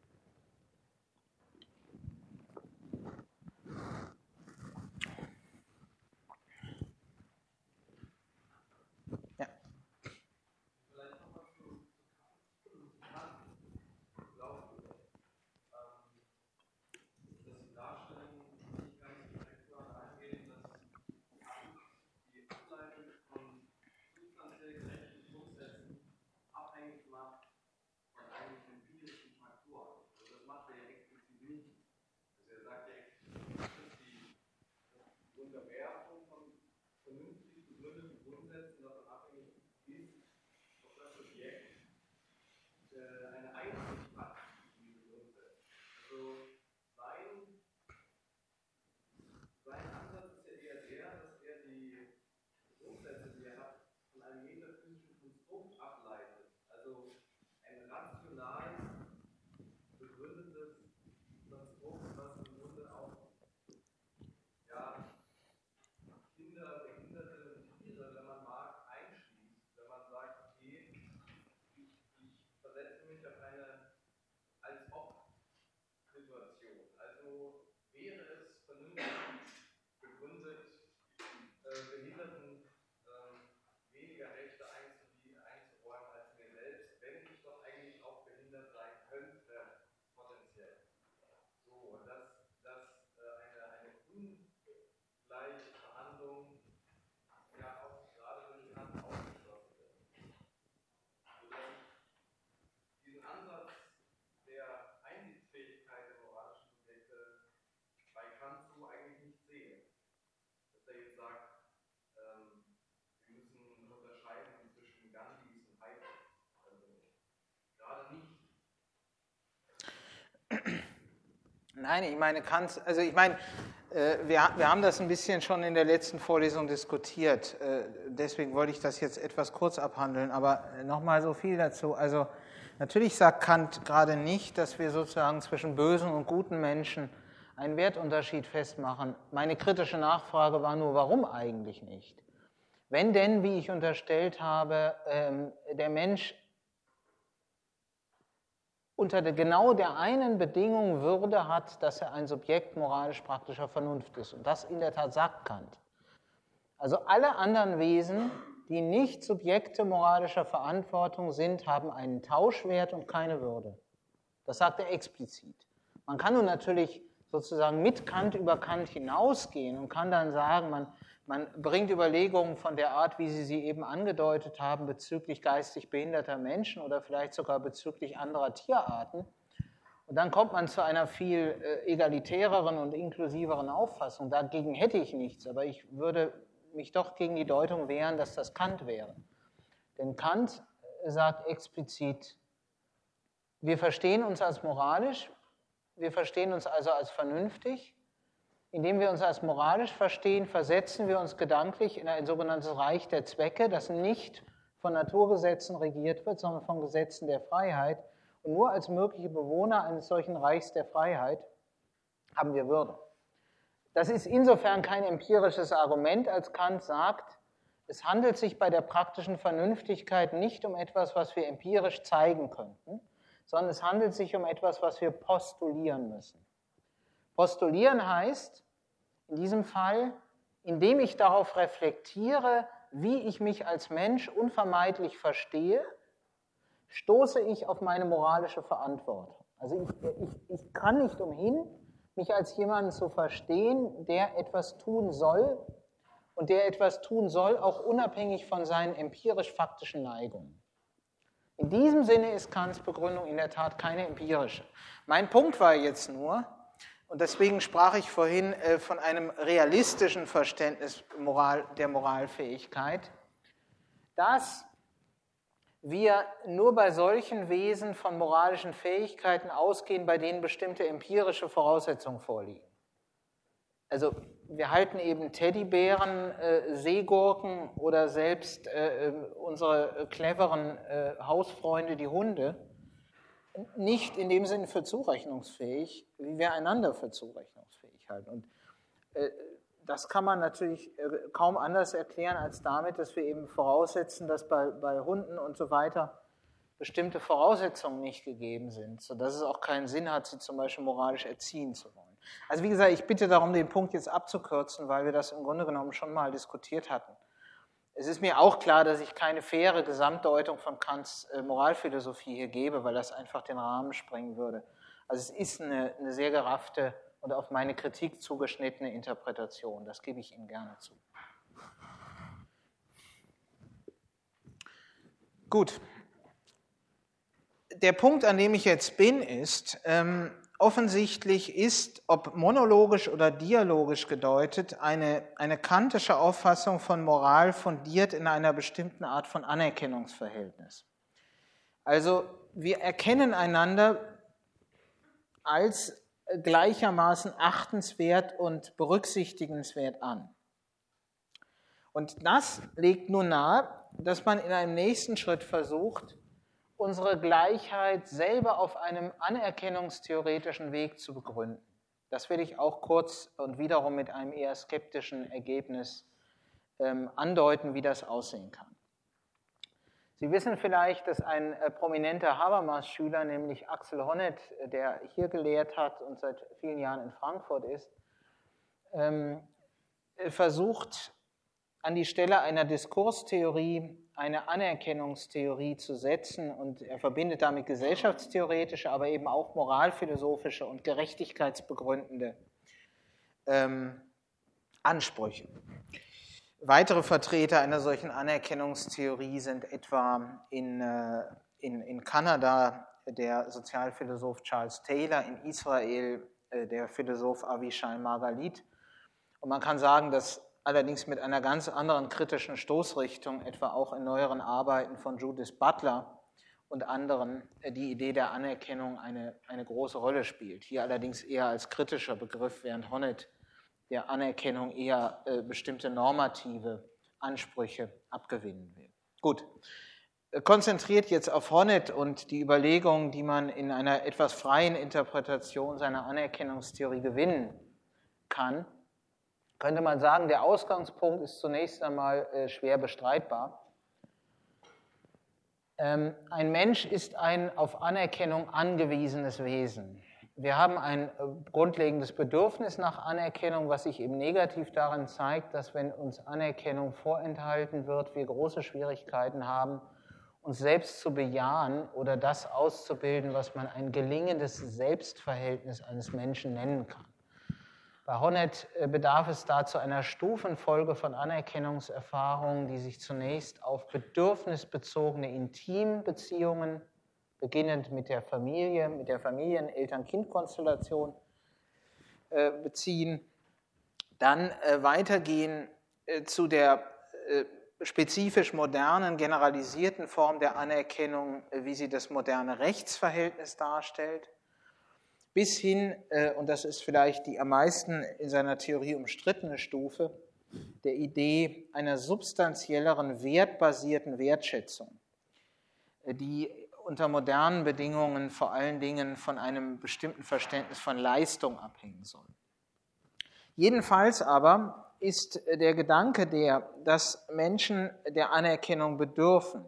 Nein, ich meine, wir haben das ein bisschen schon in der letzten Vorlesung diskutiert. Deswegen wollte ich das jetzt etwas kurz abhandeln. Aber nochmal so viel dazu. Also natürlich sagt Kant gerade nicht, dass wir sozusagen zwischen bösen und guten Menschen einen Wertunterschied festmachen. Meine kritische Nachfrage war nur, warum eigentlich nicht? Wenn denn, wie ich unterstellt habe, der Mensch unter genau der einen Bedingung Würde hat, dass er ein Subjekt moralisch-praktischer Vernunft ist. Und das in der Tat sagt Kant. Also alle anderen Wesen, die nicht Subjekte moralischer Verantwortung sind, haben einen Tauschwert und keine Würde. Das sagt er explizit. Man kann nun natürlich sozusagen mit Kant über Kant hinausgehen und kann dann sagen, man bringt Überlegungen von der Art, wie Sie sie eben angedeutet haben, bezüglich geistig behinderter Menschen oder vielleicht sogar bezüglich anderer Tierarten. Und dann kommt man zu einer viel egalitäreren und inklusiveren Auffassung. Dagegen hätte ich nichts, aber ich würde mich doch gegen die Deutung wehren, dass das Kant wäre. Denn Kant sagt explizit, wir verstehen uns als moralisch, wir verstehen uns also als vernünftig. Indem wir uns als moralisch verstehen, versetzen wir uns gedanklich in ein sogenanntes Reich der Zwecke, das nicht von Naturgesetzen regiert wird, sondern von Gesetzen der Freiheit. Und nur als mögliche Bewohner eines solchen Reichs der Freiheit haben wir Würde. Das ist insofern kein empirisches Argument, als Kant sagt, es handelt sich bei der praktischen Vernünftigkeit nicht um etwas, was wir empirisch zeigen könnten, sondern es handelt sich um etwas, was wir postulieren müssen. Postulieren heißt, in diesem Fall, indem ich darauf reflektiere, wie ich mich als Mensch unvermeidlich verstehe, stoße ich auf meine moralische Verantwortung. Also ich kann nicht umhin, mich als jemanden zu verstehen, der etwas tun soll und der etwas tun soll, auch unabhängig von seinen empirisch-faktischen Neigungen. In diesem Sinne ist Kants Begründung in der Tat keine empirische. Mein Punkt war jetzt nur, und deswegen sprach ich vorhin von einem realistischen Verständnis der Moralfähigkeit, dass wir nur bei solchen Wesen von moralischen Fähigkeiten ausgehen, bei denen bestimmte empirische Voraussetzungen vorliegen. Also wir halten eben Teddybären, Seegurken oder selbst unsere cleveren Hausfreunde, die Hunde, nicht in dem Sinne für zurechnungsfähig, wie wir einander für zurechnungsfähig halten. Und das kann man natürlich kaum anders erklären als damit, dass wir eben voraussetzen, dass bei Hunden und so weiter bestimmte Voraussetzungen nicht gegeben sind, sodass es auch keinen Sinn hat, sie zum Beispiel moralisch erziehen zu wollen. Also wie gesagt, ich bitte darum, den Punkt jetzt abzukürzen, weil wir das im Grunde genommen schon mal diskutiert hatten. Es ist mir auch klar, dass ich keine faire Gesamtdeutung von Kants Moralphilosophie hier gebe, weil das einfach den Rahmen sprengen würde. Also es ist eine sehr geraffte und auf meine Kritik zugeschnittene Interpretation. Das gebe ich Ihnen gerne zu. Gut. Der Punkt, an dem ich jetzt bin, ist, offensichtlich ist, ob monologisch oder dialogisch gedeutet, eine kantische Auffassung von Moral fundiert in einer bestimmten Art von Anerkennungsverhältnis. Also wir erkennen einander als gleichermaßen achtenswert und berücksichtigenswert an. Und das legt nun nahe, dass man in einem nächsten Schritt versucht, unsere Gleichheit selber auf einem anerkennungstheoretischen Weg zu begründen. Das will ich auch kurz und wiederum mit einem eher skeptischen Ergebnis andeuten, wie das aussehen kann. Sie wissen vielleicht, dass ein prominenter Habermas-Schüler, nämlich Axel Honneth, der hier gelehrt hat und seit vielen Jahren in Frankfurt ist, versucht, an die Stelle einer Diskurstheorie eine Anerkennungstheorie zu setzen, und er verbindet damit gesellschaftstheoretische, aber eben auch moralphilosophische und gerechtigkeitsbegründende Ansprüche. Weitere Vertreter einer solchen Anerkennungstheorie sind etwa in Kanada der Sozialphilosoph Charles Taylor, in Israel der Philosoph Avishai Margalit. Und man kann sagen, dass allerdings mit einer ganz anderen kritischen Stoßrichtung, etwa auch in neueren Arbeiten von Judith Butler und anderen, die Idee der Anerkennung eine große Rolle spielt. Hier allerdings eher als kritischer Begriff, während Honneth der Anerkennung eher bestimmte normative Ansprüche abgewinnen will. Gut, konzentriert jetzt auf Honneth und die Überlegungen, die man in einer etwas freien Interpretation seiner Anerkennungstheorie gewinnen kann, könnte man sagen, der Ausgangspunkt ist zunächst einmal schwer bestreitbar. Ein Mensch ist ein auf Anerkennung angewiesenes Wesen. Wir haben ein grundlegendes Bedürfnis nach Anerkennung, was sich eben negativ darin zeigt, dass, wenn uns Anerkennung vorenthalten wird, wir große Schwierigkeiten haben, uns selbst zu bejahen oder das auszubilden, was man ein gelingendes Selbstverhältnis eines Menschen nennen kann. Bei Honneth bedarf es dazu einer Stufenfolge von Anerkennungserfahrungen, die sich zunächst auf bedürfnisbezogene Intimbeziehungen, beginnend mit der Familie, mit der Familien-Eltern-Kind-Konstellation beziehen, dann weitergehen zu der spezifisch modernen, generalisierten Form der Anerkennung, wie sie das moderne Rechtsverhältnis darstellt, bis hin, und das ist vielleicht die am meisten in seiner Theorie umstrittene Stufe, der Idee einer substanzielleren, wertbasierten Wertschätzung, die unter modernen Bedingungen vor allen Dingen von einem bestimmten Verständnis von Leistung abhängen soll. Jedenfalls aber ist der Gedanke dass Menschen der Anerkennung bedürfen,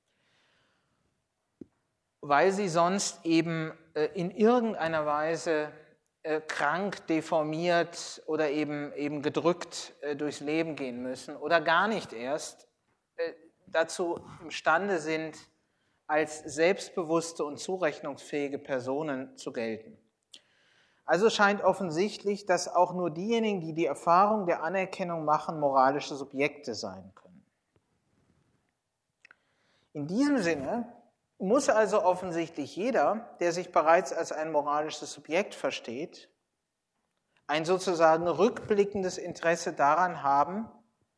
weil sie sonst eben in irgendeiner Weise krank, deformiert oder eben gedrückt durchs Leben gehen müssen oder gar nicht erst dazu imstande sind, als selbstbewusste und zurechnungsfähige Personen zu gelten. Also scheint offensichtlich, dass auch nur diejenigen, die die Erfahrung der Anerkennung machen, moralische Subjekte sein können. In diesem Sinne muss also offensichtlich jeder, der sich bereits als ein moralisches Subjekt versteht, ein sozusagen rückblickendes Interesse daran haben,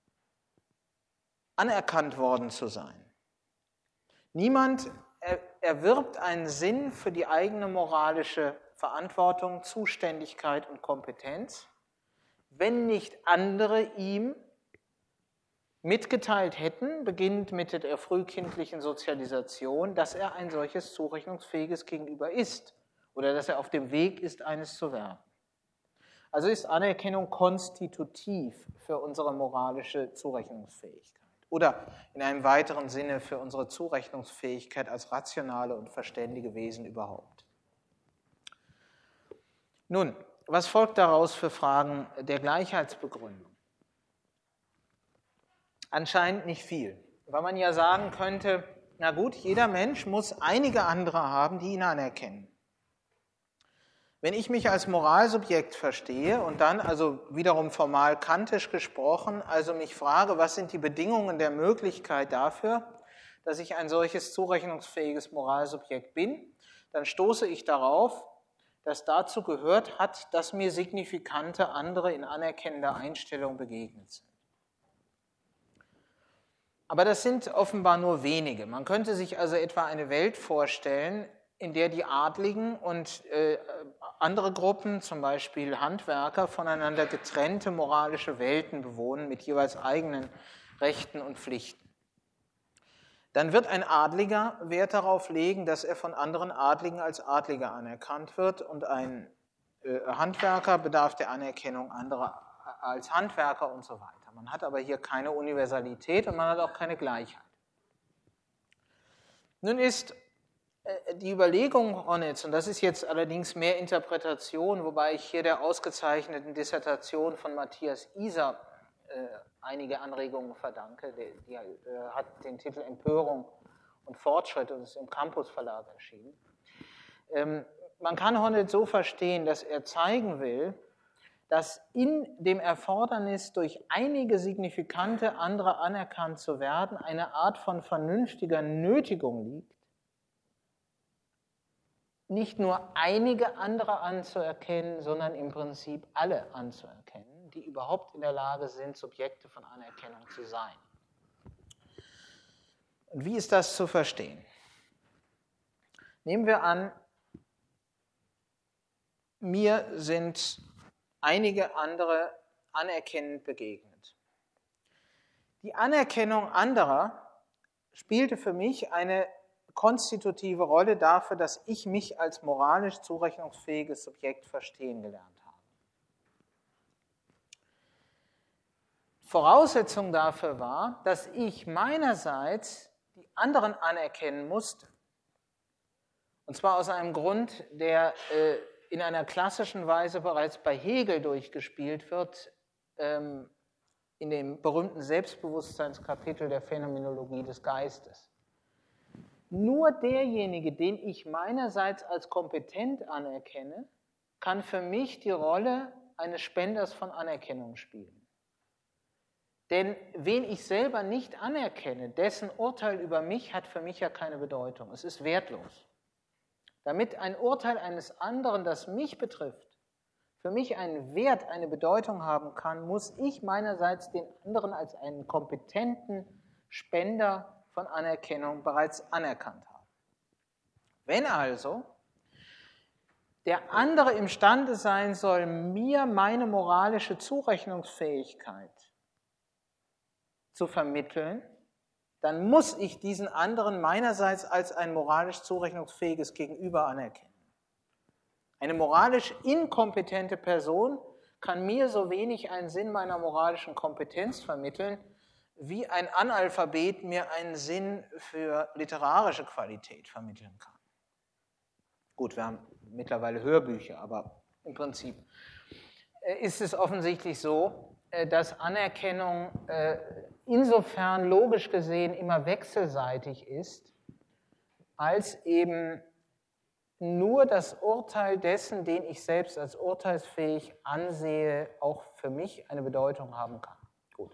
anerkannt worden zu sein. Niemand erwirbt einen Sinn für die eigene moralische Verantwortung, Zuständigkeit und Kompetenz, wenn nicht andere ihm mitgeteilt hätten, beginnend mit der frühkindlichen Sozialisation, dass er ein solches zurechnungsfähiges Gegenüber ist oder dass er auf dem Weg ist, eines zu werden. Also ist Anerkennung konstitutiv für unsere moralische Zurechnungsfähigkeit oder in einem weiteren Sinne für unsere Zurechnungsfähigkeit als rationale und verständige Wesen überhaupt. Nun, was folgt daraus für Fragen der Gleichheitsbegründung? Anscheinend nicht viel, weil man ja sagen könnte, na gut, jeder Mensch muss einige andere haben, die ihn anerkennen. Wenn ich mich als Moralsubjekt verstehe und dann, also wiederum formal kantisch gesprochen, also mich frage, was sind die Bedingungen der Möglichkeit dafür, dass ich ein solches zurechnungsfähiges Moralsubjekt bin, dann stoße ich darauf, dass dazu gehört hat, dass mir signifikante andere in anerkennender Einstellung begegnet sind. Aber das sind offenbar nur wenige. Man könnte sich also etwa eine Welt vorstellen, in der die Adligen und andere Gruppen, zum Beispiel Handwerker, voneinander getrennte moralische Welten bewohnen mit jeweils eigenen Rechten und Pflichten. Dann wird ein Adliger Wert darauf legen, dass er von anderen Adligen als Adliger anerkannt wird und ein Handwerker bedarf der Anerkennung anderer als Handwerker und so weiter. Man hat aber hier keine Universalität und man hat auch keine Gleichheit. Nun ist die Überlegung Honneths, und das ist jetzt allerdings mehr Interpretation, wobei ich hier der ausgezeichneten Dissertation von Matthias Iser einige Anregungen verdanke, die hat den Titel Empörung und Fortschritt und ist im Campus Verlag erschienen. Man kann Honneth so verstehen, dass er zeigen will, dass in dem Erfordernis, durch einige signifikante andere anerkannt zu werden, eine Art von vernünftiger Nötigung liegt, nicht nur einige andere anzuerkennen, sondern im Prinzip alle anzuerkennen, die überhaupt in der Lage sind, Subjekte von Anerkennung zu sein. Und wie ist das zu verstehen? Nehmen wir an, mir sind einige andere anerkennend begegnet. Die Anerkennung anderer spielte für mich eine konstitutive Rolle dafür, dass ich mich als moralisch zurechnungsfähiges Subjekt verstehen gelernt habe. Voraussetzung dafür war, dass ich meinerseits die anderen anerkennen musste. Und zwar aus einem Grund, der in einer klassischen Weise bereits bei Hegel durchgespielt wird, in dem berühmten Selbstbewusstseinskapitel der Phänomenologie des Geistes. Nur derjenige, den ich meinerseits als kompetent anerkenne, kann für mich die Rolle eines Spenders von Anerkennung spielen. Denn wen ich selber nicht anerkenne, dessen Urteil über mich hat für mich ja keine Bedeutung. Es ist wertlos. Damit ein Urteil eines anderen, das mich betrifft, für mich einen Wert, eine Bedeutung haben kann, muss ich meinerseits den anderen als einen kompetenten Spender von Anerkennung bereits anerkannt haben. Wenn also der andere imstande sein soll, mir meine moralische Zurechnungsfähigkeit zu vermitteln, dann muss ich diesen anderen meinerseits als ein moralisch zurechnungsfähiges Gegenüber anerkennen. Eine moralisch inkompetente Person kann mir so wenig einen Sinn meiner moralischen Kompetenz vermitteln, wie ein Analphabet mir einen Sinn für literarische Qualität vermitteln kann. Gut, wir haben mittlerweile Hörbücher, aber im Prinzip ist es offensichtlich so, dass Anerkennung insofern logisch gesehen immer wechselseitig ist, als eben nur das Urteil dessen, den ich selbst als urteilsfähig ansehe, auch für mich eine Bedeutung haben kann. Gut.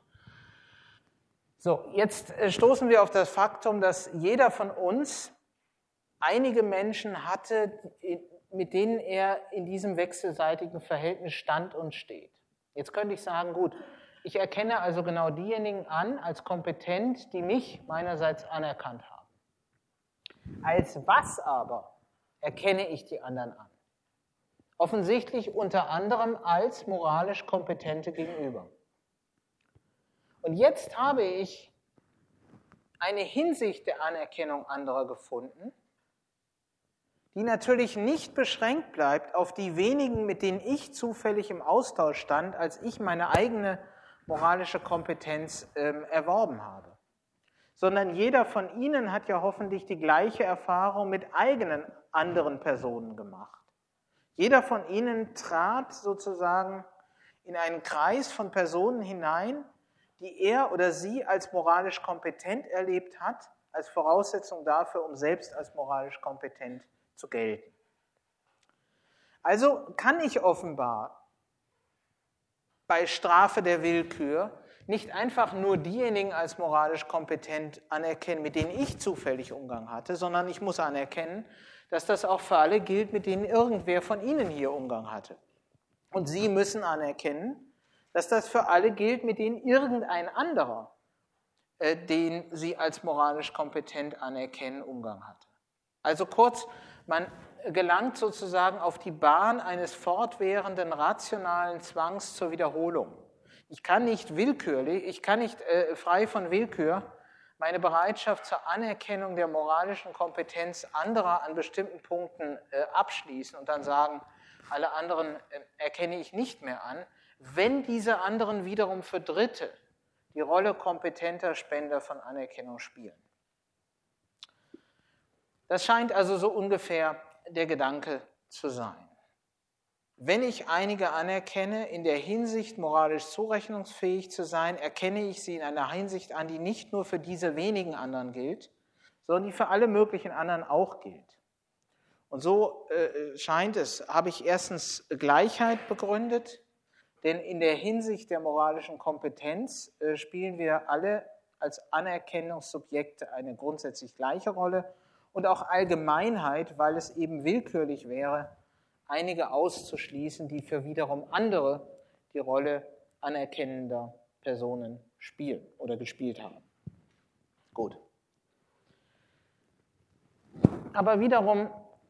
So, jetzt stoßen wir auf das Faktum, dass jeder von uns einige Menschen hatte, mit denen er in diesem wechselseitigen Verhältnis stand und steht. Jetzt könnte ich sagen, gut, ich erkenne also genau diejenigen an als kompetent, die mich meinerseits anerkannt haben. Als was aber erkenne ich die anderen an? Offensichtlich unter anderem als moralisch Kompetente gegenüber. Und jetzt habe ich eine Hinsicht der Anerkennung anderer gefunden, die natürlich nicht beschränkt bleibt auf die wenigen, mit denen ich zufällig im Austausch stand, als ich meine eigene moralische Kompetenz erworben habe. Sondern jeder von Ihnen hat ja hoffentlich die gleiche Erfahrung mit eigenen anderen Personen gemacht. Jeder von Ihnen trat sozusagen in einen Kreis von Personen hinein, die er oder sie als moralisch kompetent erlebt hat, als Voraussetzung dafür, um selbst als moralisch kompetent zu gelten. Also kann ich offenbar bei Strafe der Willkür nicht einfach nur diejenigen als moralisch kompetent anerkennen, mit denen ich zufällig Umgang hatte, sondern ich muss anerkennen, dass das auch für alle gilt, mit denen irgendwer von Ihnen hier Umgang hatte. Und Sie müssen anerkennen, dass das für alle gilt, mit denen irgendein anderer, den Sie als moralisch kompetent anerkennen, Umgang hatte. Also kurz, man gelangt sozusagen auf die Bahn eines fortwährenden rationalen Zwangs zur Wiederholung. Ich kann nicht frei von Willkür meine Bereitschaft zur Anerkennung der moralischen Kompetenz anderer an bestimmten Punkten abschließen und dann sagen, alle anderen erkenne ich nicht mehr an, wenn diese anderen wiederum für Dritte die Rolle kompetenter Spender von Anerkennung spielen. Das scheint also so ungefähr der Gedanke zu sein. Wenn ich einige anerkenne, in der Hinsicht moralisch zurechnungsfähig zu sein, erkenne ich sie in einer Hinsicht an, die nicht nur für diese wenigen anderen gilt, sondern die für alle möglichen anderen auch gilt. Und so scheint es, habe ich erstens Gleichheit begründet, denn in der Hinsicht der moralischen Kompetenz spielen wir alle als Anerkennungssubjekte eine grundsätzlich gleiche Rolle und auch Allgemeinheit, weil es eben willkürlich wäre, einige auszuschließen, die für wiederum andere die Rolle anerkennender Personen spielen oder gespielt haben. Gut. Aber wiederum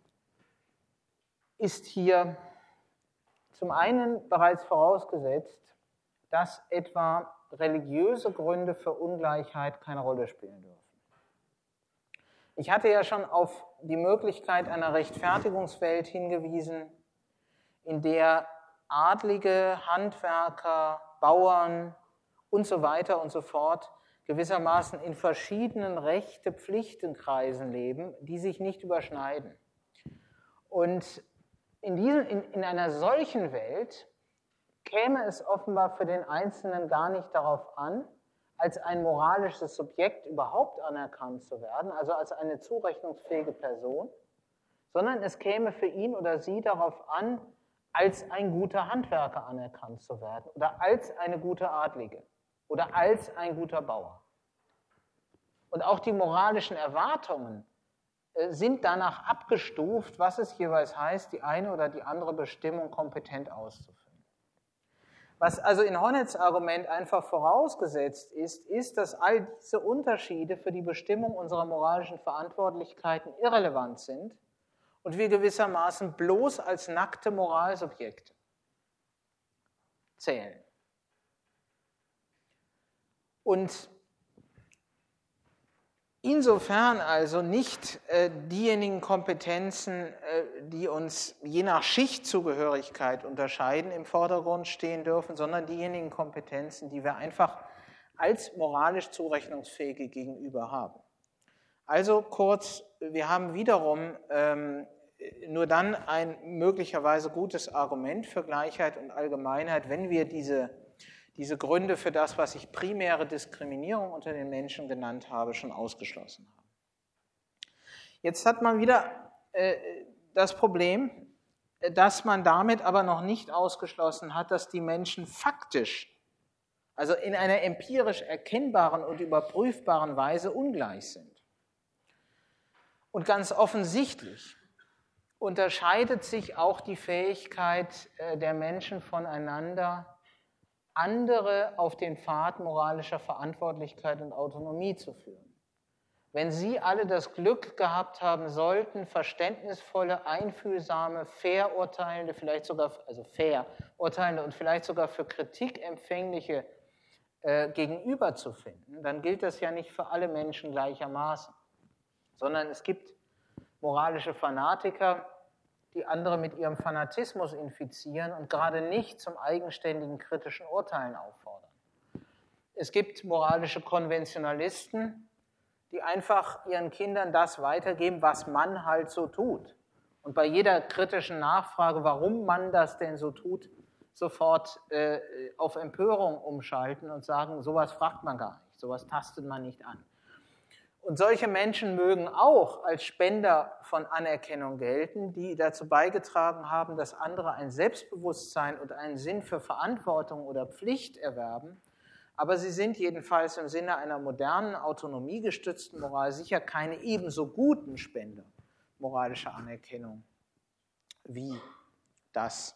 ist hier zum einen bereits vorausgesetzt, dass etwa religiöse Gründe für Ungleichheit keine Rolle spielen dürfen. Ich hatte ja schon auf die Möglichkeit einer Rechtfertigungswelt hingewiesen, in der Adlige, Handwerker, Bauern und so weiter und so fort gewissermaßen in verschiedenen Rechte-Pflichtenkreisen leben, die sich nicht überschneiden. Und in einer solchen Welt käme es offenbar für den Einzelnen gar nicht darauf an, als ein moralisches Subjekt überhaupt anerkannt zu werden, also als eine zurechnungsfähige Person, sondern es käme für ihn oder sie darauf an, als ein guter Handwerker anerkannt zu werden oder als eine gute Adlige oder als ein guter Bauer. Und auch die moralischen Erwartungen sind danach abgestuft, was es jeweils heißt, die eine oder die andere Bestimmung kompetent auszuführen. Was also in Honneths Argument einfach vorausgesetzt ist, dass all diese Unterschiede für die Bestimmung unserer moralischen Verantwortlichkeiten irrelevant sind und wir gewissermaßen bloß als nackte Moralsubjekte zählen. Und insofern also nicht diejenigen Kompetenzen, die uns je nach Schichtzugehörigkeit unterscheiden, im Vordergrund stehen dürfen, sondern diejenigen Kompetenzen, die wir einfach als moralisch zurechnungsfähige gegenüber haben. Also kurz, wir haben wiederum nur dann ein möglicherweise gutes Argument für Gleichheit und Allgemeinheit, wenn wir diese Gründe für das, was ich primäre Diskriminierung unter den Menschen genannt habe, schon ausgeschlossen haben. Jetzt hat man wieder das Problem, dass man damit aber noch nicht ausgeschlossen hat, dass die Menschen faktisch, also in einer empirisch erkennbaren und überprüfbaren Weise ungleich sind. Und ganz offensichtlich unterscheidet sich auch die Fähigkeit der Menschen voneinander, andere auf den Pfad moralischer Verantwortlichkeit und Autonomie zu führen. wenn Sie alle das Glück gehabt haben sollten, verständnisvolle, einfühlsame, fair urteilende, vielleicht sogar, also fair urteilende und vielleicht sogar für Kritik empfängliche Gegenüber zu finden, dann gilt das ja nicht für alle Menschen gleichermaßen, sondern es gibt moralische Fanatiker, die andere mit ihrem Fanatismus infizieren und gerade nicht zum eigenständigen kritischen Urteilen auffordern. Es gibt moralische Konventionalisten, die einfach ihren Kindern das weitergeben, was man halt so tut. Und bei jeder kritischen Nachfrage, warum man das denn so tut, sofort auf Empörung umschalten und sagen, sowas fragt man gar nicht, sowas tastet man nicht an. Und solche Menschen mögen auch als Spender von Anerkennung gelten, die dazu beigetragen haben, dass andere ein Selbstbewusstsein und einen Sinn für Verantwortung oder Pflicht erwerben. Aber sie sind jedenfalls im Sinne einer modernen, autonomiegestützten Moral sicher keine ebenso guten Spender moralischer Anerkennung wie das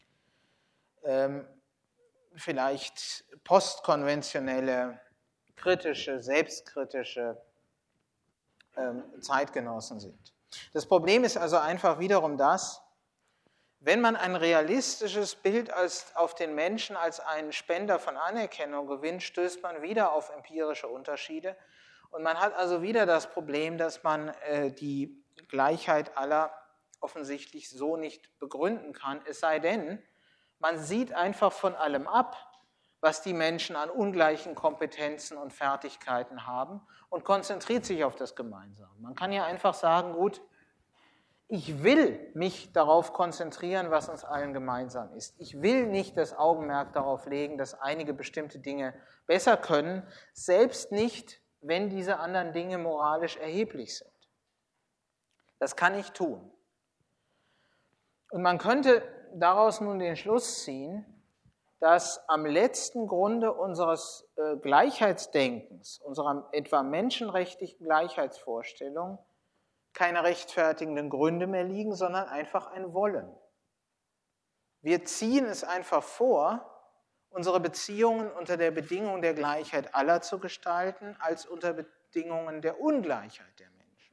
vielleicht postkonventionelle, kritische, selbstkritische Zeitgenossen sind. Das Problem ist also einfach wiederum das, wenn man ein realistisches Bild auf den Menschen als einen Spender von Anerkennung gewinnt, stößt man wieder auf empirische Unterschiede. Und man hat also wieder das Problem, dass man die Gleichheit aller offensichtlich so nicht begründen kann, es sei denn, man sieht einfach von allem ab, was die Menschen an ungleichen Kompetenzen und Fertigkeiten haben und konzentriert sich auf das Gemeinsame. Man kann ja einfach sagen, gut, ich will mich darauf konzentrieren, was uns allen gemeinsam ist. Ich will nicht das Augenmerk darauf legen, dass einige bestimmte Dinge besser können, selbst nicht, wenn diese anderen Dinge moralisch erheblich sind. Das kann ich tun. Und man könnte daraus nun den Schluss ziehen, dass am letzten Grunde unseres Gleichheitsdenkens, unserer etwa menschenrechtlichen Gleichheitsvorstellung, keine rechtfertigenden Gründe mehr liegen, sondern einfach ein Wollen. Wir ziehen es einfach vor, unsere Beziehungen unter der Bedingung der Gleichheit aller zu gestalten, als unter Bedingungen der Ungleichheit der Menschen.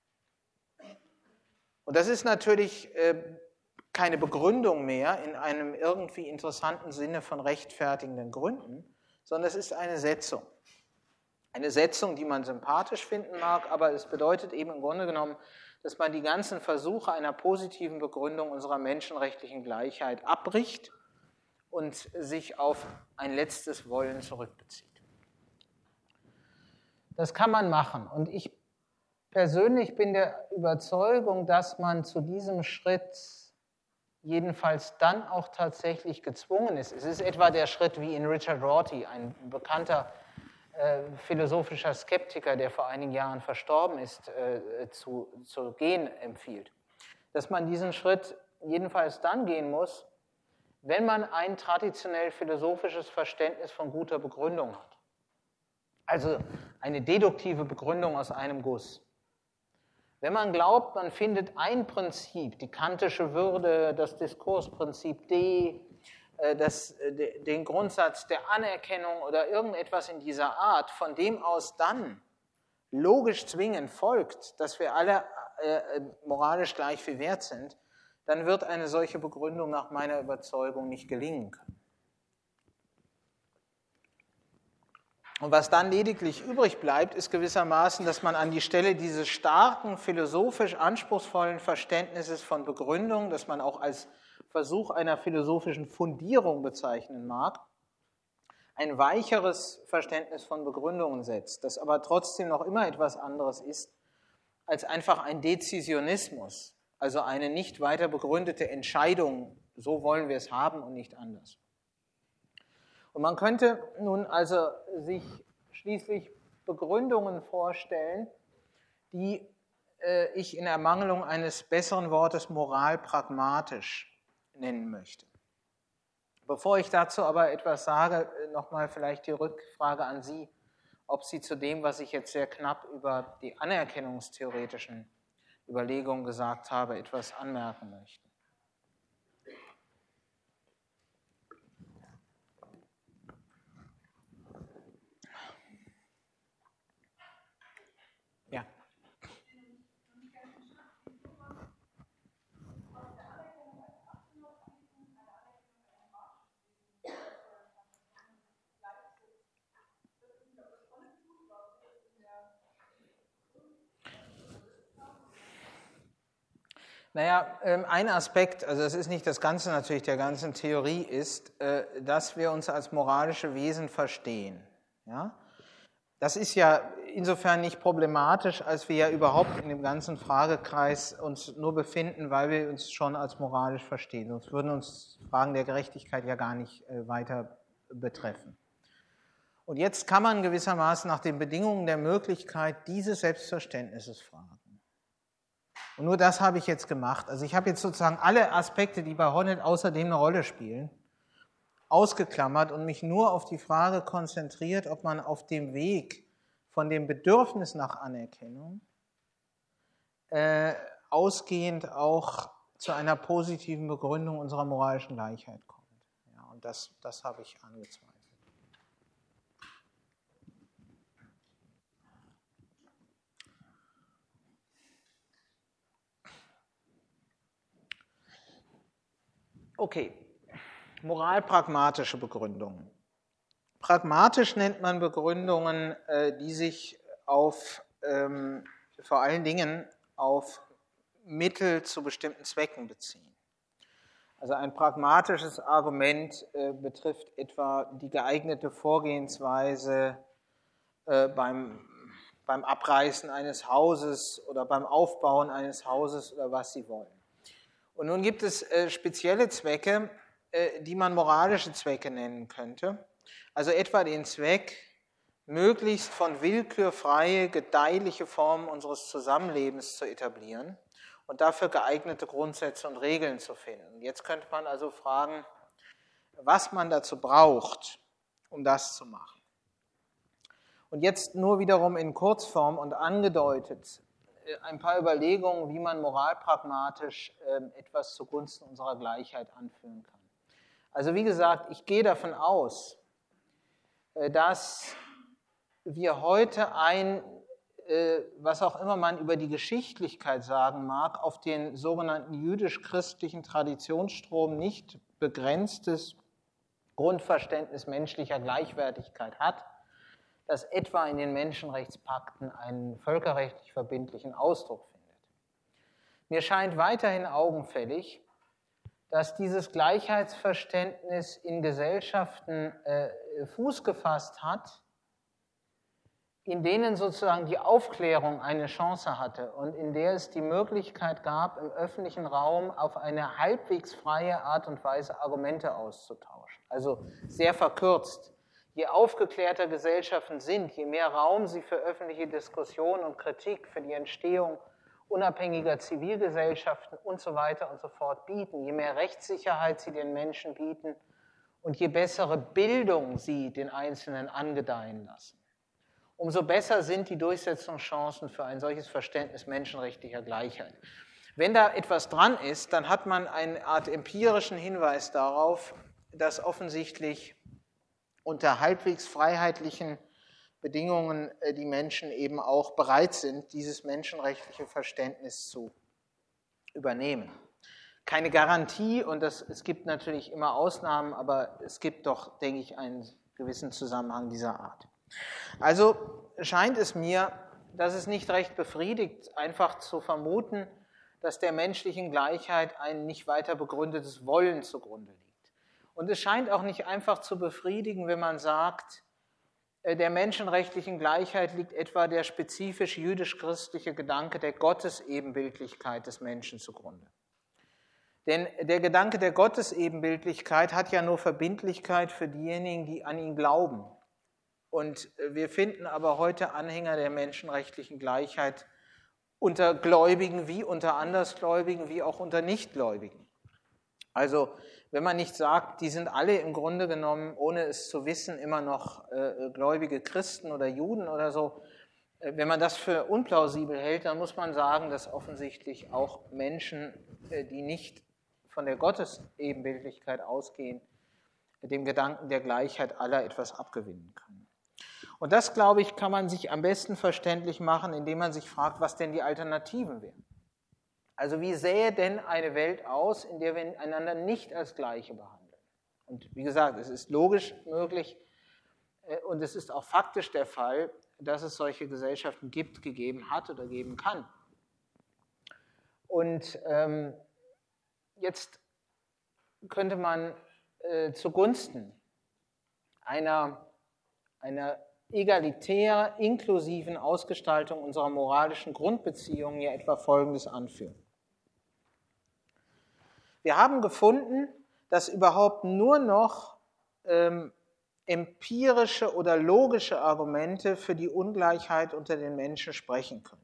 Und das ist natürlich keine Begründung mehr in einem irgendwie interessanten Sinne von rechtfertigenden Gründen, sondern es ist eine Setzung. Eine Setzung, die man sympathisch finden mag, aber es bedeutet eben im Grunde genommen, dass man die ganzen Versuche einer positiven Begründung unserer menschenrechtlichen Gleichheit abbricht und sich auf ein letztes Wollen zurückbezieht. Das kann man machen. Und ich persönlich bin der Überzeugung, dass man zu diesem Schritt jedenfalls dann auch tatsächlich gezwungen ist. Es ist etwa der Schritt, wie ihn Richard Rorty, ein bekannter philosophischer Skeptiker, der vor einigen Jahren verstorben ist, zu gehen empfiehlt. Dass man diesen Schritt jedenfalls dann gehen muss, wenn man ein traditionell philosophisches Verständnis von guter Begründung hat. Also eine deduktive Begründung aus einem Guss. Wenn man glaubt, man findet ein Prinzip, die kantische Würde, das Diskursprinzip D, den Grundsatz der Anerkennung oder irgendetwas in dieser Art, von dem aus dann logisch zwingend folgt, dass wir alle moralisch gleich viel wert sind, dann wird eine solche Begründung nach meiner Überzeugung nicht gelingen können. Und was dann lediglich übrig bleibt, ist gewissermaßen, dass man an die Stelle dieses starken, philosophisch anspruchsvollen Verständnisses von Begründung, das man auch als Versuch einer philosophischen Fundierung bezeichnen mag, ein weicheres Verständnis von Begründungen setzt, das aber trotzdem noch immer etwas anderes ist als einfach ein Dezisionismus, also eine nicht weiter begründete Entscheidung, so wollen wir es haben und nicht anders. Und man könnte nun also sich schließlich Begründungen vorstellen, die ich in Ermangelung eines besseren Wortes moralpragmatisch nennen möchte. Bevor ich dazu aber etwas sage, nochmal vielleicht die Rückfrage an Sie, ob Sie zu dem, was ich jetzt sehr knapp über die anerkennungstheoretischen Überlegungen gesagt habe, etwas anmerken möchten. Ja. Naja, ein Aspekt, also das ist nicht das Ganze natürlich der ganzen Theorie, ist, dass wir uns als moralische Wesen verstehen. Ja? Das ist ja insofern nicht problematisch, als wir ja überhaupt in dem ganzen Fragekreis uns nur befinden, weil wir uns schon als moralisch verstehen. Sonst würden uns Fragen der Gerechtigkeit ja gar nicht weiter betreffen. Und jetzt kann man gewissermaßen nach den Bedingungen der Möglichkeit dieses Selbstverständnisses fragen. Und nur das habe ich jetzt gemacht. Also ich habe jetzt sozusagen alle Aspekte, die bei Honneth außerdem eine Rolle spielen, ausgeklammert und mich nur auf die Frage konzentriert, ob man auf dem Weg von dem Bedürfnis nach Anerkennung ausgehend auch zu einer positiven Begründung unserer moralischen Gleichheit kommt. Ja, und das habe ich angezweifelt. Okay, moralpragmatische Begründungen. Pragmatisch nennt man Begründungen, die sich vor allen Dingen auf Mittel zu bestimmten Zwecken beziehen. Also ein pragmatisches Argument betrifft etwa die geeignete Vorgehensweise beim Abreißen eines Hauses oder beim Aufbauen eines Hauses oder was Sie wollen. Und nun gibt es spezielle Zwecke, die man moralische Zwecke nennen könnte. Also etwa den Zweck, möglichst von Willkür freie, gedeihliche Formen unseres Zusammenlebens zu etablieren und dafür geeignete Grundsätze und Regeln zu finden. Jetzt könnte man also fragen, was man dazu braucht, um das zu machen. Und jetzt nur wiederum in Kurzform und angedeutet ein paar Überlegungen, wie man moralpragmatisch etwas zugunsten unserer Gleichheit anführen kann. Also wie gesagt, ich gehe davon aus, dass wir heute was auch immer man über die Geschichtlichkeit sagen mag, auf den sogenannten jüdisch-christlichen Traditionsstrom nicht begrenztes Grundverständnis menschlicher Gleichwertigkeit hat, das etwa in den Menschenrechtspakten einen völkerrechtlich verbindlichen Ausdruck findet. Mir scheint weiterhin augenfällig, dass dieses Gleichheitsverständnis in Gesellschaften Fuß gefasst hat, in denen sozusagen die Aufklärung eine Chance hatte und in der es die Möglichkeit gab, im öffentlichen Raum auf eine halbwegs freie Art und Weise Argumente auszutauschen. Also sehr verkürzt. Je aufgeklärter Gesellschaften sind, je mehr Raum sie für öffentliche Diskussion und Kritik, für die Entstehung unabhängiger Zivilgesellschaften und so weiter und so fort bieten, je mehr Rechtssicherheit sie den Menschen bieten und je bessere Bildung sie den Einzelnen angedeihen lassen, umso besser sind die Durchsetzungschancen für ein solches Verständnis menschenrechtlicher Gleichheit. Wenn da etwas dran ist, dann hat man eine Art empirischen Hinweis darauf, dass offensichtlich unter halbwegs freiheitlichen Bedingungen die Menschen eben auch bereit sind, dieses menschenrechtliche Verständnis zu übernehmen. Keine Garantie, und es gibt natürlich immer Ausnahmen, aber es gibt doch, denke ich, einen gewissen Zusammenhang dieser Art. Also scheint es mir, dass es nicht recht befriedigt, einfach zu vermuten, dass der menschlichen Gleichheit ein nicht weiter begründetes Wollen zugrunde liegt. Und es scheint auch nicht einfach zu befriedigen, wenn man sagt, der menschenrechtlichen Gleichheit liegt etwa der spezifisch jüdisch-christliche Gedanke der Gottesebenbildlichkeit des Menschen zugrunde. Denn der Gedanke der Gottesebenbildlichkeit hat ja nur Verbindlichkeit für diejenigen, die an ihn glauben. Und wir finden aber heute Anhänger der menschenrechtlichen Gleichheit unter Gläubigen wie unter Andersgläubigen wie auch unter Nichtgläubigen. Also wenn man nicht sagt, die sind alle im Grunde genommen, ohne es zu wissen, immer noch gläubige Christen oder Juden oder so, wenn man das für unplausibel hält, dann muss man sagen, dass offensichtlich auch Menschen, die nicht von der Gottesebenbildlichkeit ausgehen, dem Gedanken der Gleichheit aller etwas abgewinnen können. Und das, glaube ich, kann man sich am besten verständlich machen, indem man sich fragt, was denn die Alternativen wären. Also wie sähe denn eine Welt aus, in der wir einander nicht als Gleiche behandeln? Und wie gesagt, es ist logisch möglich und es ist auch faktisch der Fall, dass es solche Gesellschaften gibt, gegeben hat oder geben kann. Und jetzt könnte man zugunsten einer egalitär inklusiven Ausgestaltung unserer moralischen Grundbeziehungen ja etwa Folgendes anführen. Wir haben gefunden, dass überhaupt nur noch empirische oder logische Argumente für die Ungleichheit unter den Menschen sprechen können.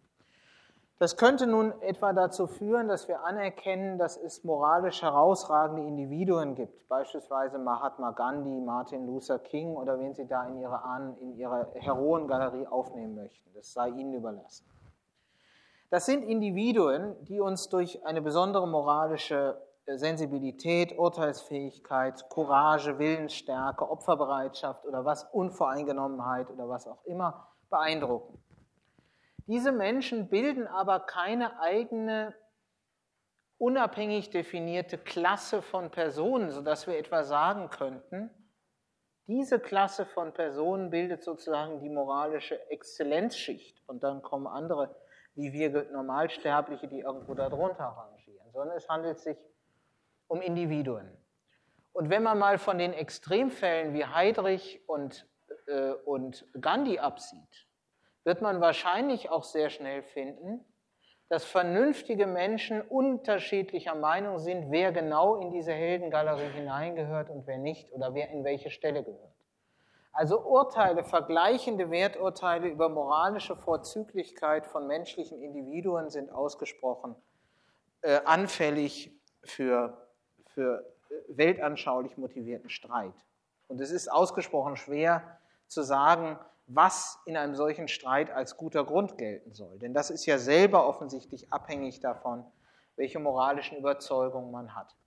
Das könnte nun etwa dazu führen, dass wir anerkennen, dass es moralisch herausragende Individuen gibt, beispielsweise Mahatma Gandhi, Martin Luther King oder wen Sie da in Ihre Heroengalerie aufnehmen möchten. Das sei Ihnen überlassen. Das sind Individuen, die uns durch eine besondere moralische Sensibilität, Urteilsfähigkeit, Courage, Willensstärke, Opferbereitschaft oder Unvoreingenommenheit oder was auch immer beeindrucken. Diese Menschen bilden aber keine eigene, unabhängig definierte Klasse von Personen, sodass wir etwa sagen könnten, diese Klasse von Personen bildet sozusagen die moralische Exzellenzschicht und dann kommen andere, wie wir Normalsterbliche, die irgendwo darunter rangieren, sondern es handelt sich um Individuen. Und wenn man mal von den Extremfällen wie Heydrich und Gandhi absieht, wird man wahrscheinlich auch sehr schnell finden, dass vernünftige Menschen unterschiedlicher Meinung sind, wer genau in diese Heldengalerie hineingehört und wer nicht oder wer in welche Stelle gehört. Also Urteile, vergleichende Werturteile über moralische Vorzüglichkeit von menschlichen Individuen sind ausgesprochen anfällig für weltanschaulich motivierten Streit. Und es ist ausgesprochen schwer zu sagen, was in einem solchen Streit als guter Grund gelten soll. Denn das ist ja selber offensichtlich abhängig davon, welche moralischen Überzeugungen man hat.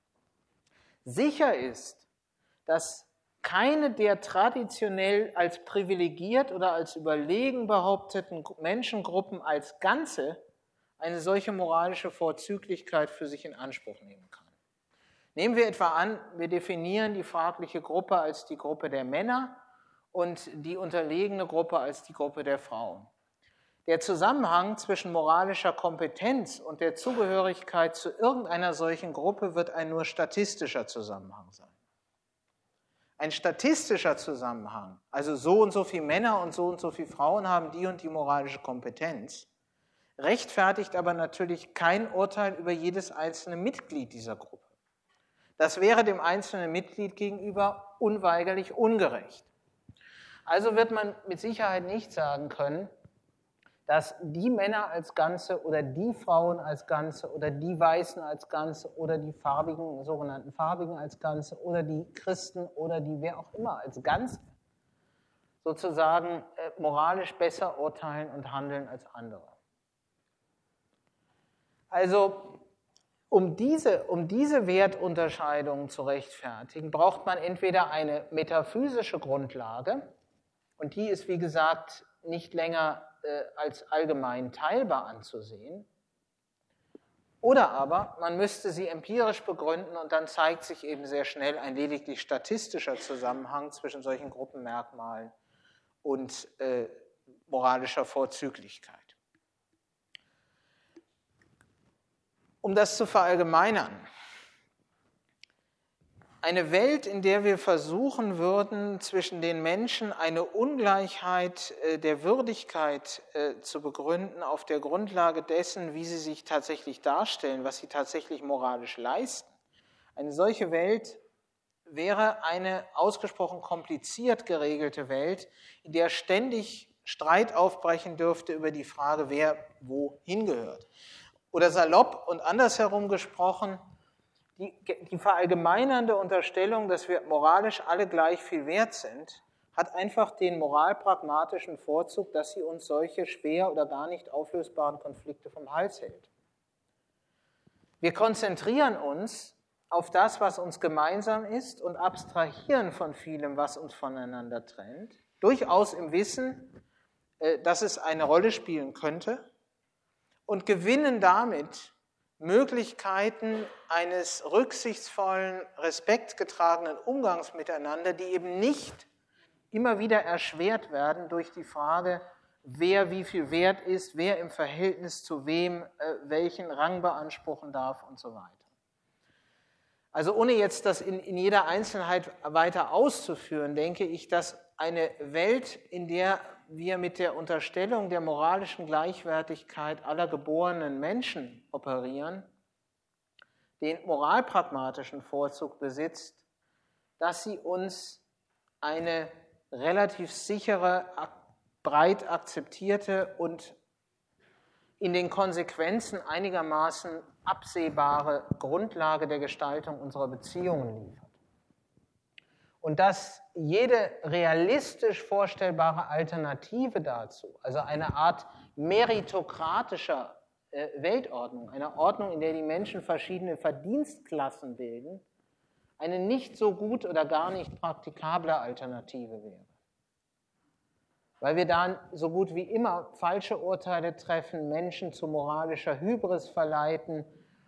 Sicher ist, dass keine der traditionell als privilegiert oder als überlegen behaupteten Menschengruppen als Ganze eine solche moralische Vorzüglichkeit für sich in Anspruch nehmen kann. Nehmen wir etwa an, wir definieren die fragliche Gruppe als die Gruppe der Männer und die unterlegene Gruppe als die Gruppe der Frauen. Der Zusammenhang zwischen moralischer Kompetenz und der Zugehörigkeit zu irgendeiner solchen Gruppe wird ein nur statistischer Zusammenhang sein. Ein statistischer Zusammenhang, also so und so viele Männer und so viele Frauen haben die und die moralische Kompetenz, rechtfertigt aber natürlich kein Urteil über jedes einzelne Mitglied dieser Gruppe. Das wäre dem einzelnen Mitglied gegenüber unweigerlich ungerecht. Also wird man mit Sicherheit nicht sagen können, dass die Männer als Ganze oder die Frauen als Ganze oder die Weißen als Ganze oder die Farbigen, sogenannten Farbigen als Ganze oder die Christen oder die wer auch immer als Ganze sozusagen moralisch besser urteilen und handeln als andere. Also um diese Wertunterscheidungen zu rechtfertigen, braucht man entweder eine metaphysische Grundlage, und die ist, wie gesagt, nicht länger als allgemein teilbar anzusehen, oder aber man müsste sie empirisch begründen und dann zeigt sich eben sehr schnell ein lediglich statistischer Zusammenhang zwischen solchen Gruppenmerkmalen und moralischer Vorzüglichkeit. Um das zu verallgemeinern, eine Welt, in der wir versuchen würden, zwischen den Menschen eine Ungleichheit der Würdigkeit zu begründen, auf der Grundlage dessen, wie sie sich tatsächlich darstellen, was sie tatsächlich moralisch leisten. Eine solche Welt wäre eine ausgesprochen kompliziert geregelte Welt, in der ständig Streit aufbrechen dürfte über die Frage, wer wohin gehört. Oder salopp und andersherum gesprochen, die verallgemeinernde Unterstellung, dass wir moralisch alle gleich viel wert sind, hat einfach den moralpragmatischen Vorzug, dass sie uns solche schwer oder gar nicht auflösbaren Konflikte vom Hals hält. Wir konzentrieren uns auf das, was uns gemeinsam ist und abstrahieren von vielem, was uns voneinander trennt. durchaus im Wissen, dass es eine Rolle spielen könnte, und gewinnen damit Möglichkeiten eines rücksichtsvollen, respektgetragenen Umgangs miteinander, die eben nicht immer wieder erschwert werden durch die Frage, wer wie viel wert ist, wer im Verhältnis zu wem welchen Rang beanspruchen darf und so weiter. Also ohne jetzt das in jeder Einzelheit weiter auszuführen, denke ich, dass eine Welt, in der wir mit der Unterstellung der moralischen Gleichwertigkeit aller geborenen Menschen operieren, den moralpragmatischen Vorzug besitzt, dass sie uns eine relativ sichere, breit akzeptierte und in den Konsequenzen einigermaßen absehbare Grundlage der Gestaltung unserer Beziehungen liefert. Und dass jede realistisch vorstellbare Alternative dazu, also eine Art meritokratischer Weltordnung, eine Ordnung, in der die Menschen verschiedene Verdienstklassen bilden, eine nicht so gut oder gar nicht praktikable Alternative wäre. Weil wir dann so gut wie immer falsche Urteile treffen, Menschen zu moralischer Hybris verleiten,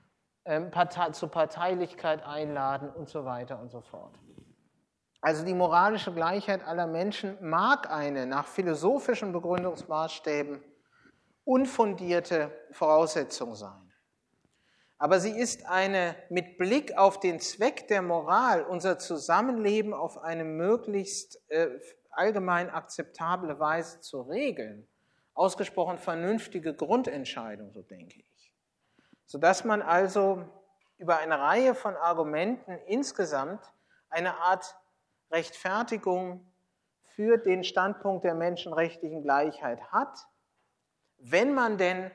zu Parteilichkeit einladen und so weiter und so fort. Also die moralische Gleichheit aller Menschen mag eine nach philosophischen Begründungsmaßstäben unfundierte Voraussetzung sein. Aber sie ist eine mit Blick auf den Zweck der Moral, unser Zusammenleben auf eine möglichst allgemein akzeptable Weise zu regeln, ausgesprochen vernünftige Grundentscheidung, so denke ich. Sodass man also über eine Reihe von Argumenten insgesamt eine Art Rechtfertigung für den Standpunkt der menschenrechtlichen Gleichheit hat, wenn man denn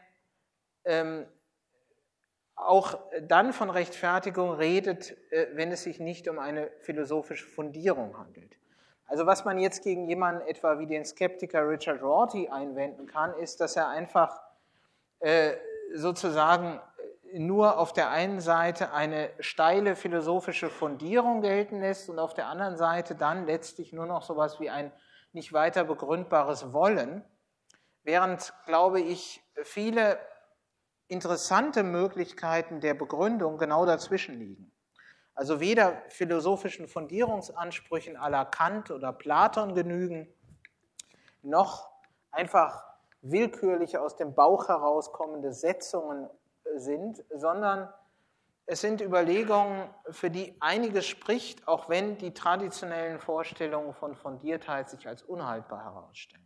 auch dann von Rechtfertigung redet, wenn es sich nicht um eine philosophische Fundierung handelt. Also was man jetzt gegen jemanden etwa wie den Skeptiker Richard Rorty einwenden kann, ist, dass er einfach sozusagen nur auf der einen Seite eine steile philosophische Fundierung gelten lässt und auf der anderen Seite dann letztlich nur noch sowas wie ein nicht weiter begründbares Wollen, während, glaube ich, viele interessante Möglichkeiten der Begründung genau dazwischen liegen. Also weder philosophischen Fundierungsansprüchen à la Kant oder Platon genügen, noch einfach willkürlich aus dem Bauch herauskommende Setzungen sind, sondern es sind Überlegungen, für die einiges spricht, auch wenn die traditionellen Vorstellungen von Fundiertheit sich als unhaltbar herausstellen.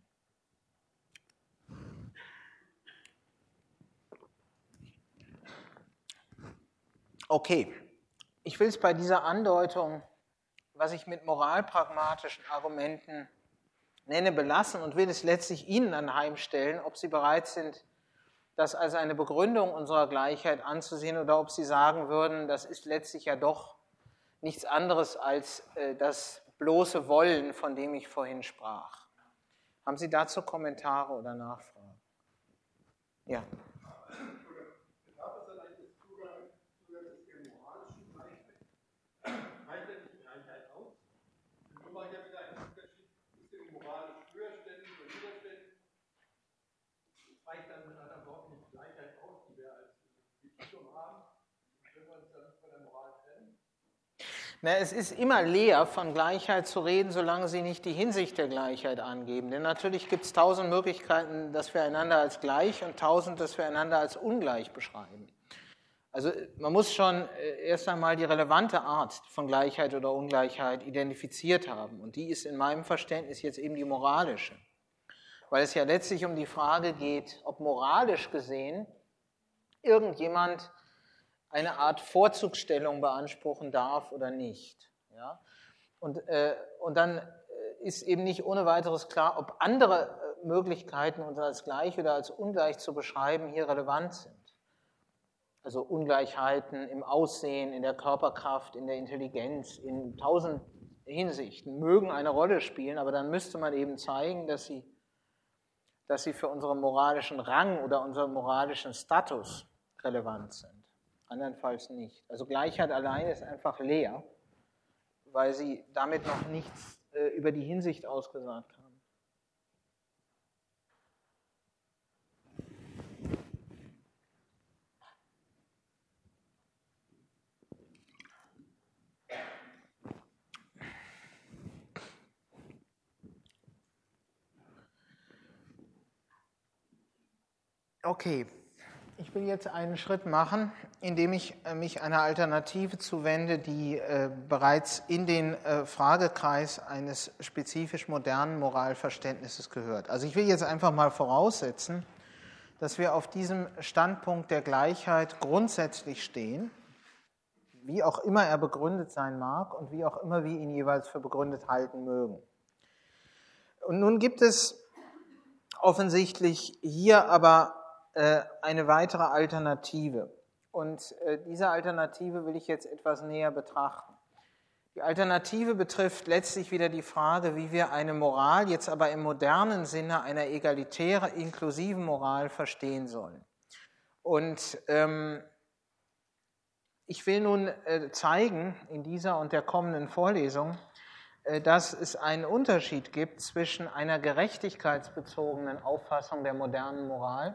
Okay, ich will es bei dieser Andeutung, was ich mit moralpragmatischen Argumenten nenne, belassen und will es letztlich Ihnen anheimstellen, ob Sie bereit sind, das als eine Begründung unserer Gleichheit anzusehen oder ob Sie sagen würden, das ist letztlich ja doch nichts anderes als das bloße Wollen, von dem ich vorhin sprach. Haben Sie dazu Kommentare oder Nachfragen? Ja. Na, es ist immer leer, von Gleichheit zu reden, solange Sie nicht die Hinsicht der Gleichheit angeben. Denn natürlich gibt es 1000 Möglichkeiten, dass wir einander als gleich und 1000, dass wir einander als ungleich beschreiben. Also man muss schon erst einmal die relevante Art von Gleichheit oder Ungleichheit identifiziert haben. Und die ist in meinem Verständnis jetzt eben die moralische. Weil es ja letztlich um die Frage geht, ob moralisch gesehen irgendjemand eine Art Vorzugsstellung beanspruchen darf oder nicht. Ja? Und dann ist eben nicht ohne weiteres klar, ob andere Möglichkeiten, uns als gleich oder als ungleich zu beschreiben, hier relevant sind. Also Ungleichheiten im Aussehen, in der Körperkraft, in der Intelligenz, in 1000 Hinsichten mögen eine Rolle spielen, aber dann müsste man eben zeigen, dass sie für unseren moralischen Rang oder unseren moralischen Status relevant sind. Andernfalls nicht. Also Gleichheit allein ist einfach leer, weil Sie damit noch nichts über die Hinsicht ausgesagt haben. Okay, ich will jetzt einen Schritt machen, indem ich mich einer Alternative zuwende, die bereits in den Fragekreis eines spezifisch modernen Moralverständnisses gehört. Also ich will jetzt einfach mal voraussetzen, dass wir auf diesem Standpunkt der Gleichheit grundsätzlich stehen, wie auch immer er begründet sein mag und wie auch immer wir ihn jeweils für begründet halten mögen. Und nun gibt es offensichtlich hier aber eine weitere Alternative. Und diese Alternative will ich jetzt etwas näher betrachten. Die Alternative betrifft letztlich wieder die Frage, wie wir eine Moral, jetzt aber im modernen Sinne einer egalitären, inklusiven Moral verstehen sollen. Und ich will nun zeigen in dieser und der kommenden Vorlesung, dass es einen Unterschied gibt zwischen einer gerechtigkeitsbezogenen Auffassung der modernen Moral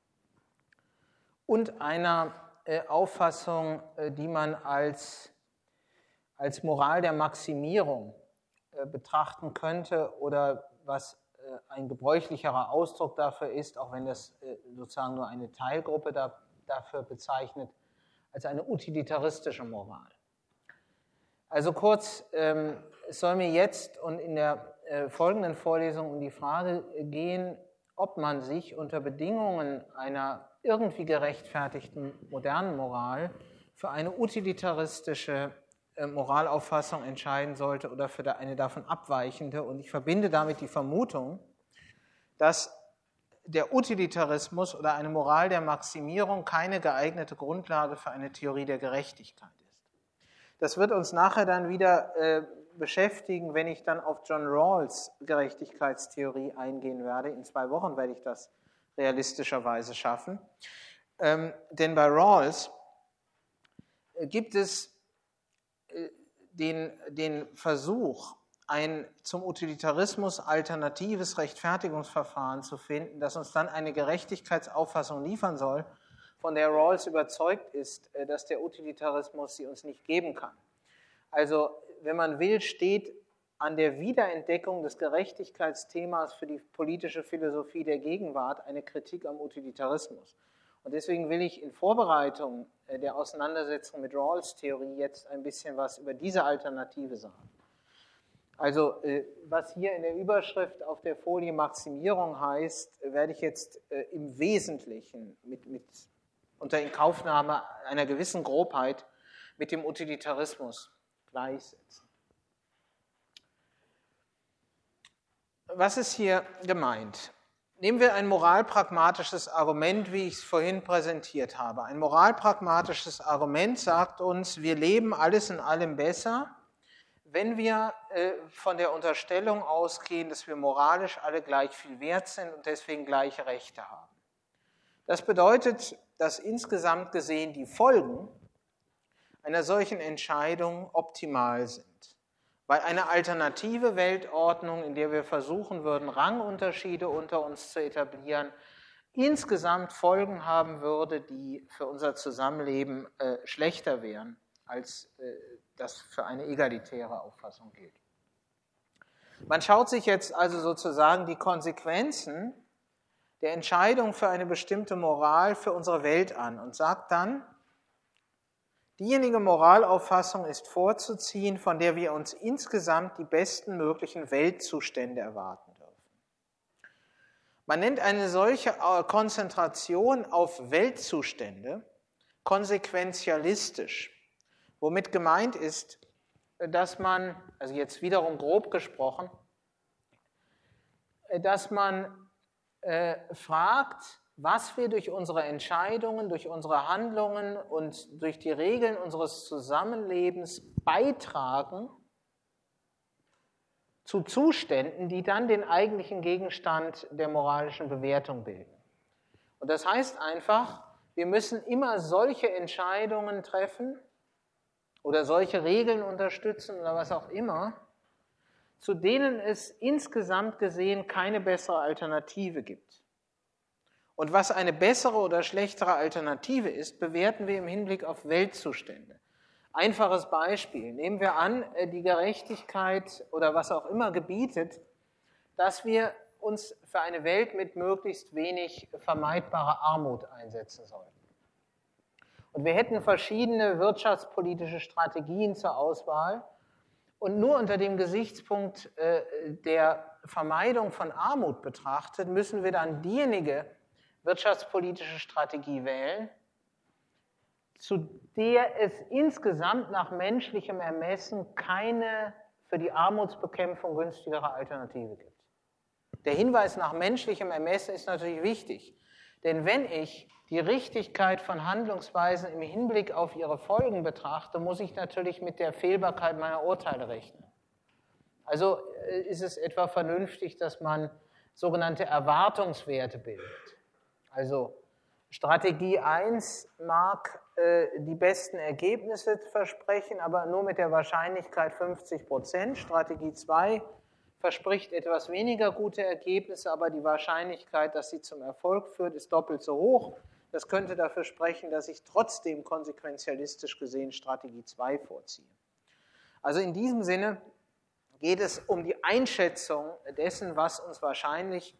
und einer Auffassung, die man als Moral der Maximierung betrachten könnte oder was ein gebräuchlicherer Ausdruck dafür ist, auch wenn das sozusagen nur eine Teilgruppe dafür bezeichnet, als eine utilitaristische Moral. Also kurz, es soll mir jetzt und in der folgenden Vorlesung um die Frage gehen, ob man sich unter Bedingungen einer irgendwie gerechtfertigten modernen Moral für eine utilitaristische Moralauffassung entscheiden sollte oder für eine davon abweichende. Und ich verbinde damit die Vermutung, dass der Utilitarismus oder eine Moral der Maximierung keine geeignete Grundlage für eine Theorie der Gerechtigkeit ist. Das wird uns nachher dann wieder beschäftigen, wenn ich dann auf John Rawls Gerechtigkeitstheorie eingehen werde. In 2 Wochen werde ich das realistischerweise schaffen. Denn bei Rawls gibt es den Versuch, ein zum Utilitarismus alternatives Rechtfertigungsverfahren zu finden, das uns dann eine Gerechtigkeitsauffassung liefern soll, von der Rawls überzeugt ist, dass der Utilitarismus sie uns nicht geben kann. Also, wenn man will, steht an der Wiederentdeckung des Gerechtigkeitsthemas für die politische Philosophie der Gegenwart eine Kritik am Utilitarismus. Und deswegen will ich in Vorbereitung der Auseinandersetzung mit Rawls Theorie jetzt ein bisschen was über diese Alternative sagen. Also, was hier in der Überschrift auf der Folie Maximierung heißt, werde ich jetzt im Wesentlichen unter Inkaufnahme einer gewissen Grobheit mit dem Utilitarismus gleichsetzen. Was ist hier gemeint? Nehmen wir ein moralpragmatisches Argument, wie ich es vorhin präsentiert habe. Ein moralpragmatisches Argument sagt uns, wir leben alles in allem besser, wenn wir von der Unterstellung ausgehen, dass wir moralisch alle gleich viel wert sind und deswegen gleiche Rechte haben. Das bedeutet, dass insgesamt gesehen die Folgen einer solchen Entscheidung optimal sind. Weil eine alternative Weltordnung, in der wir versuchen würden, Rangunterschiede unter uns zu etablieren, insgesamt Folgen haben würde, die für unser Zusammenleben schlechter wären, als das für eine egalitäre Auffassung gilt. Man schaut sich jetzt also sozusagen die Konsequenzen der Entscheidung für eine bestimmte Moral für unsere Welt an und sagt dann, diejenige Moralauffassung ist vorzuziehen, von der wir uns insgesamt die besten möglichen Weltzustände erwarten dürfen. Man nennt eine solche Konzentration auf Weltzustände konsequentialistisch, womit gemeint ist, dass man, also jetzt wiederum grob gesprochen, dass man fragt, was wir durch unsere Entscheidungen, durch unsere Handlungen und durch die Regeln unseres Zusammenlebens beitragen zu Zuständen, die dann den eigentlichen Gegenstand der moralischen Bewertung bilden. Und das heißt einfach, wir müssen immer solche Entscheidungen treffen oder solche Regeln unterstützen oder was auch immer, zu denen es insgesamt gesehen keine bessere Alternative gibt. Und was eine bessere oder schlechtere Alternative ist, bewerten wir im Hinblick auf Weltzustände. Einfaches Beispiel. Nehmen wir an, die Gerechtigkeit oder was auch immer gebietet, dass wir uns für eine Welt mit möglichst wenig vermeidbarer Armut einsetzen sollten. Und wir hätten verschiedene wirtschaftspolitische Strategien zur Auswahl. Und nur unter dem Gesichtspunkt der Vermeidung von Armut betrachtet, müssen wir dann diejenige wirtschaftspolitische Strategie wählen, zu der es insgesamt nach menschlichem Ermessen keine für die Armutsbekämpfung günstigere Alternative gibt. Der Hinweis nach menschlichem Ermessen ist natürlich wichtig, denn wenn ich die Richtigkeit von Handlungsweisen im Hinblick auf ihre Folgen betrachte, muss ich natürlich mit der Fehlbarkeit meiner Urteile rechnen. Also ist es etwa vernünftig, dass man sogenannte Erwartungswerte bildet. Also Strategie 1 mag die besten Ergebnisse versprechen, aber nur mit der Wahrscheinlichkeit 50%. Strategie 2 verspricht etwas weniger gute Ergebnisse, aber die Wahrscheinlichkeit, dass sie zum Erfolg führt, ist doppelt so hoch. Das könnte dafür sprechen, dass ich trotzdem konsequenzialistisch gesehen Strategie 2 vorziehe. Also in diesem Sinne geht es um die Einschätzung dessen, was uns wahrscheinlich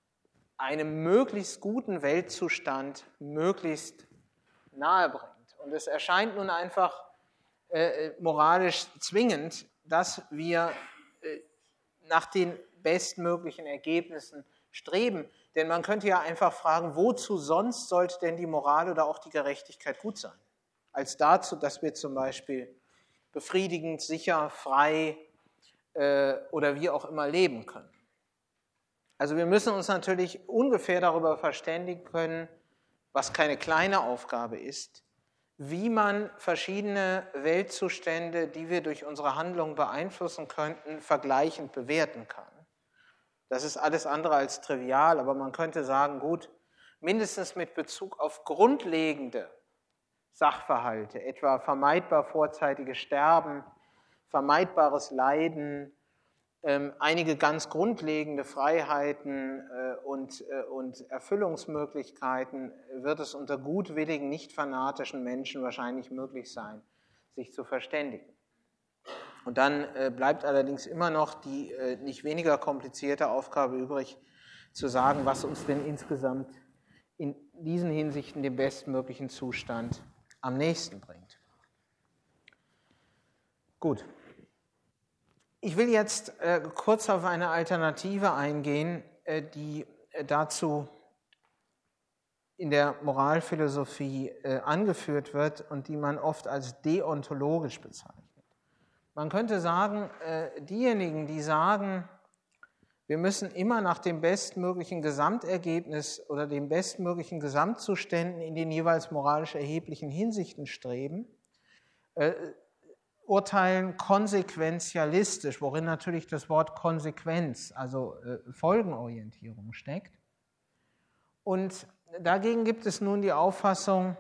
einem möglichst guten Weltzustand möglichst nahe bringt. Und es erscheint nun einfach moralisch zwingend, dass wir nach den bestmöglichen Ergebnissen streben. Denn man könnte ja einfach fragen, wozu sonst sollte denn die Moral oder auch die Gerechtigkeit gut sein? Als dazu, dass wir zum Beispiel befriedigend, sicher, frei oder wie auch immer leben können. Also wir müssen uns natürlich ungefähr darüber verständigen können, was keine kleine Aufgabe ist, wie man verschiedene Weltzustände, die wir durch unsere Handlungen beeinflussen könnten, vergleichend bewerten kann. Das ist alles andere als trivial, aber man könnte sagen, gut, mindestens mit Bezug auf grundlegende Sachverhalte, etwa vermeidbar vorzeitiges Sterben, vermeidbares Leiden, einige ganz grundlegende Freiheiten und Erfüllungsmöglichkeiten wird es unter gutwilligen, nicht fanatischen Menschen wahrscheinlich möglich sein, sich zu verständigen. Und dann bleibt allerdings immer noch die nicht weniger komplizierte Aufgabe übrig, zu sagen, was uns denn insgesamt in diesen Hinsichten den bestmöglichen Zustand am nächsten bringt. Gut. Ich will jetzt kurz auf eine Alternative eingehen, die dazu in der Moralphilosophie angeführt wird und die man oft als deontologisch bezeichnet. Man könnte sagen, diejenigen, die sagen, wir müssen immer nach dem bestmöglichen Gesamtergebnis oder den bestmöglichen Gesamtzuständen in den jeweils moralisch erheblichen Hinsichten streben, urteilen konsequenzialistisch, worin natürlich das Wort Konsequenz, also Folgenorientierung steckt. Und dagegen gibt es nun die Auffassung,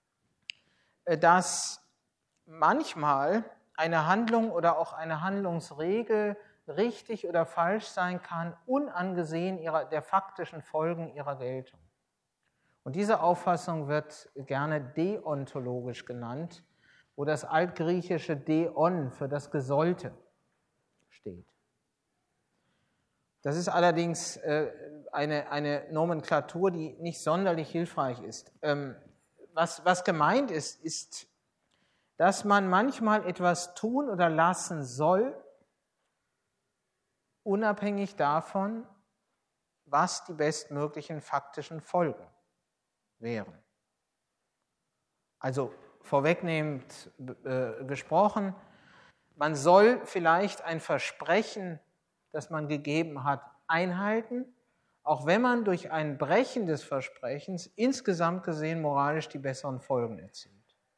dass manchmal eine Handlung oder auch eine Handlungsregel richtig oder falsch sein kann, unangesehen der faktischen Folgen ihrer Geltung. Und diese Auffassung wird gerne deontologisch genannt, wo das altgriechische Deon für das Gesollte steht. Das ist allerdings eine Nomenklatur, die nicht sonderlich hilfreich ist. Was gemeint ist, ist, dass man manchmal etwas tun oder lassen soll, unabhängig davon, was die bestmöglichen faktischen Folgen wären. Also vorwegnehmend gesprochen, man soll vielleicht ein Versprechen, das man gegeben hat, einhalten, auch wenn man durch ein Brechen des Versprechens insgesamt gesehen moralisch die besseren Folgen erzielt.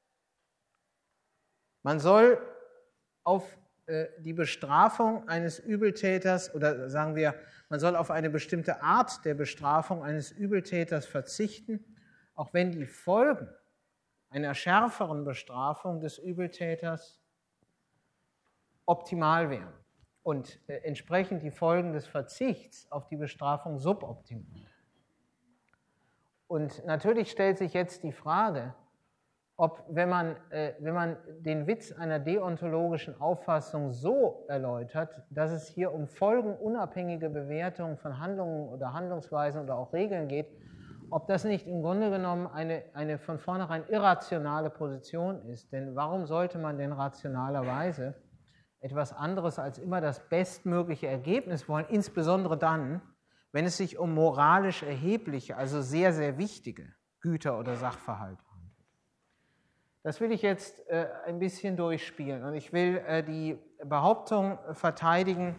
Man soll auf die Bestrafung eines Übeltäters oder sagen wir, man soll auf eine bestimmte Art der Bestrafung eines Übeltäters verzichten, auch wenn die Folgen einer schärferen Bestrafung des Übeltäters optimal wären und entsprechend die Folgen des Verzichts auf die Bestrafung suboptimal. Und natürlich stellt sich jetzt die Frage, wenn man den Witz einer deontologischen Auffassung so erläutert, dass es hier um folgenunabhängige Bewertung von Handlungen oder Handlungsweisen oder auch Regeln geht, ob das nicht im Grunde genommen eine von vornherein irrationale Position ist. Denn warum sollte man denn rationalerweise etwas anderes als immer das bestmögliche Ergebnis wollen, insbesondere dann, wenn es sich um moralisch erhebliche, also sehr, sehr wichtige Güter oder Sachverhalte handelt. Das will ich jetzt ein bisschen durchspielen und ich will die Behauptung verteidigen,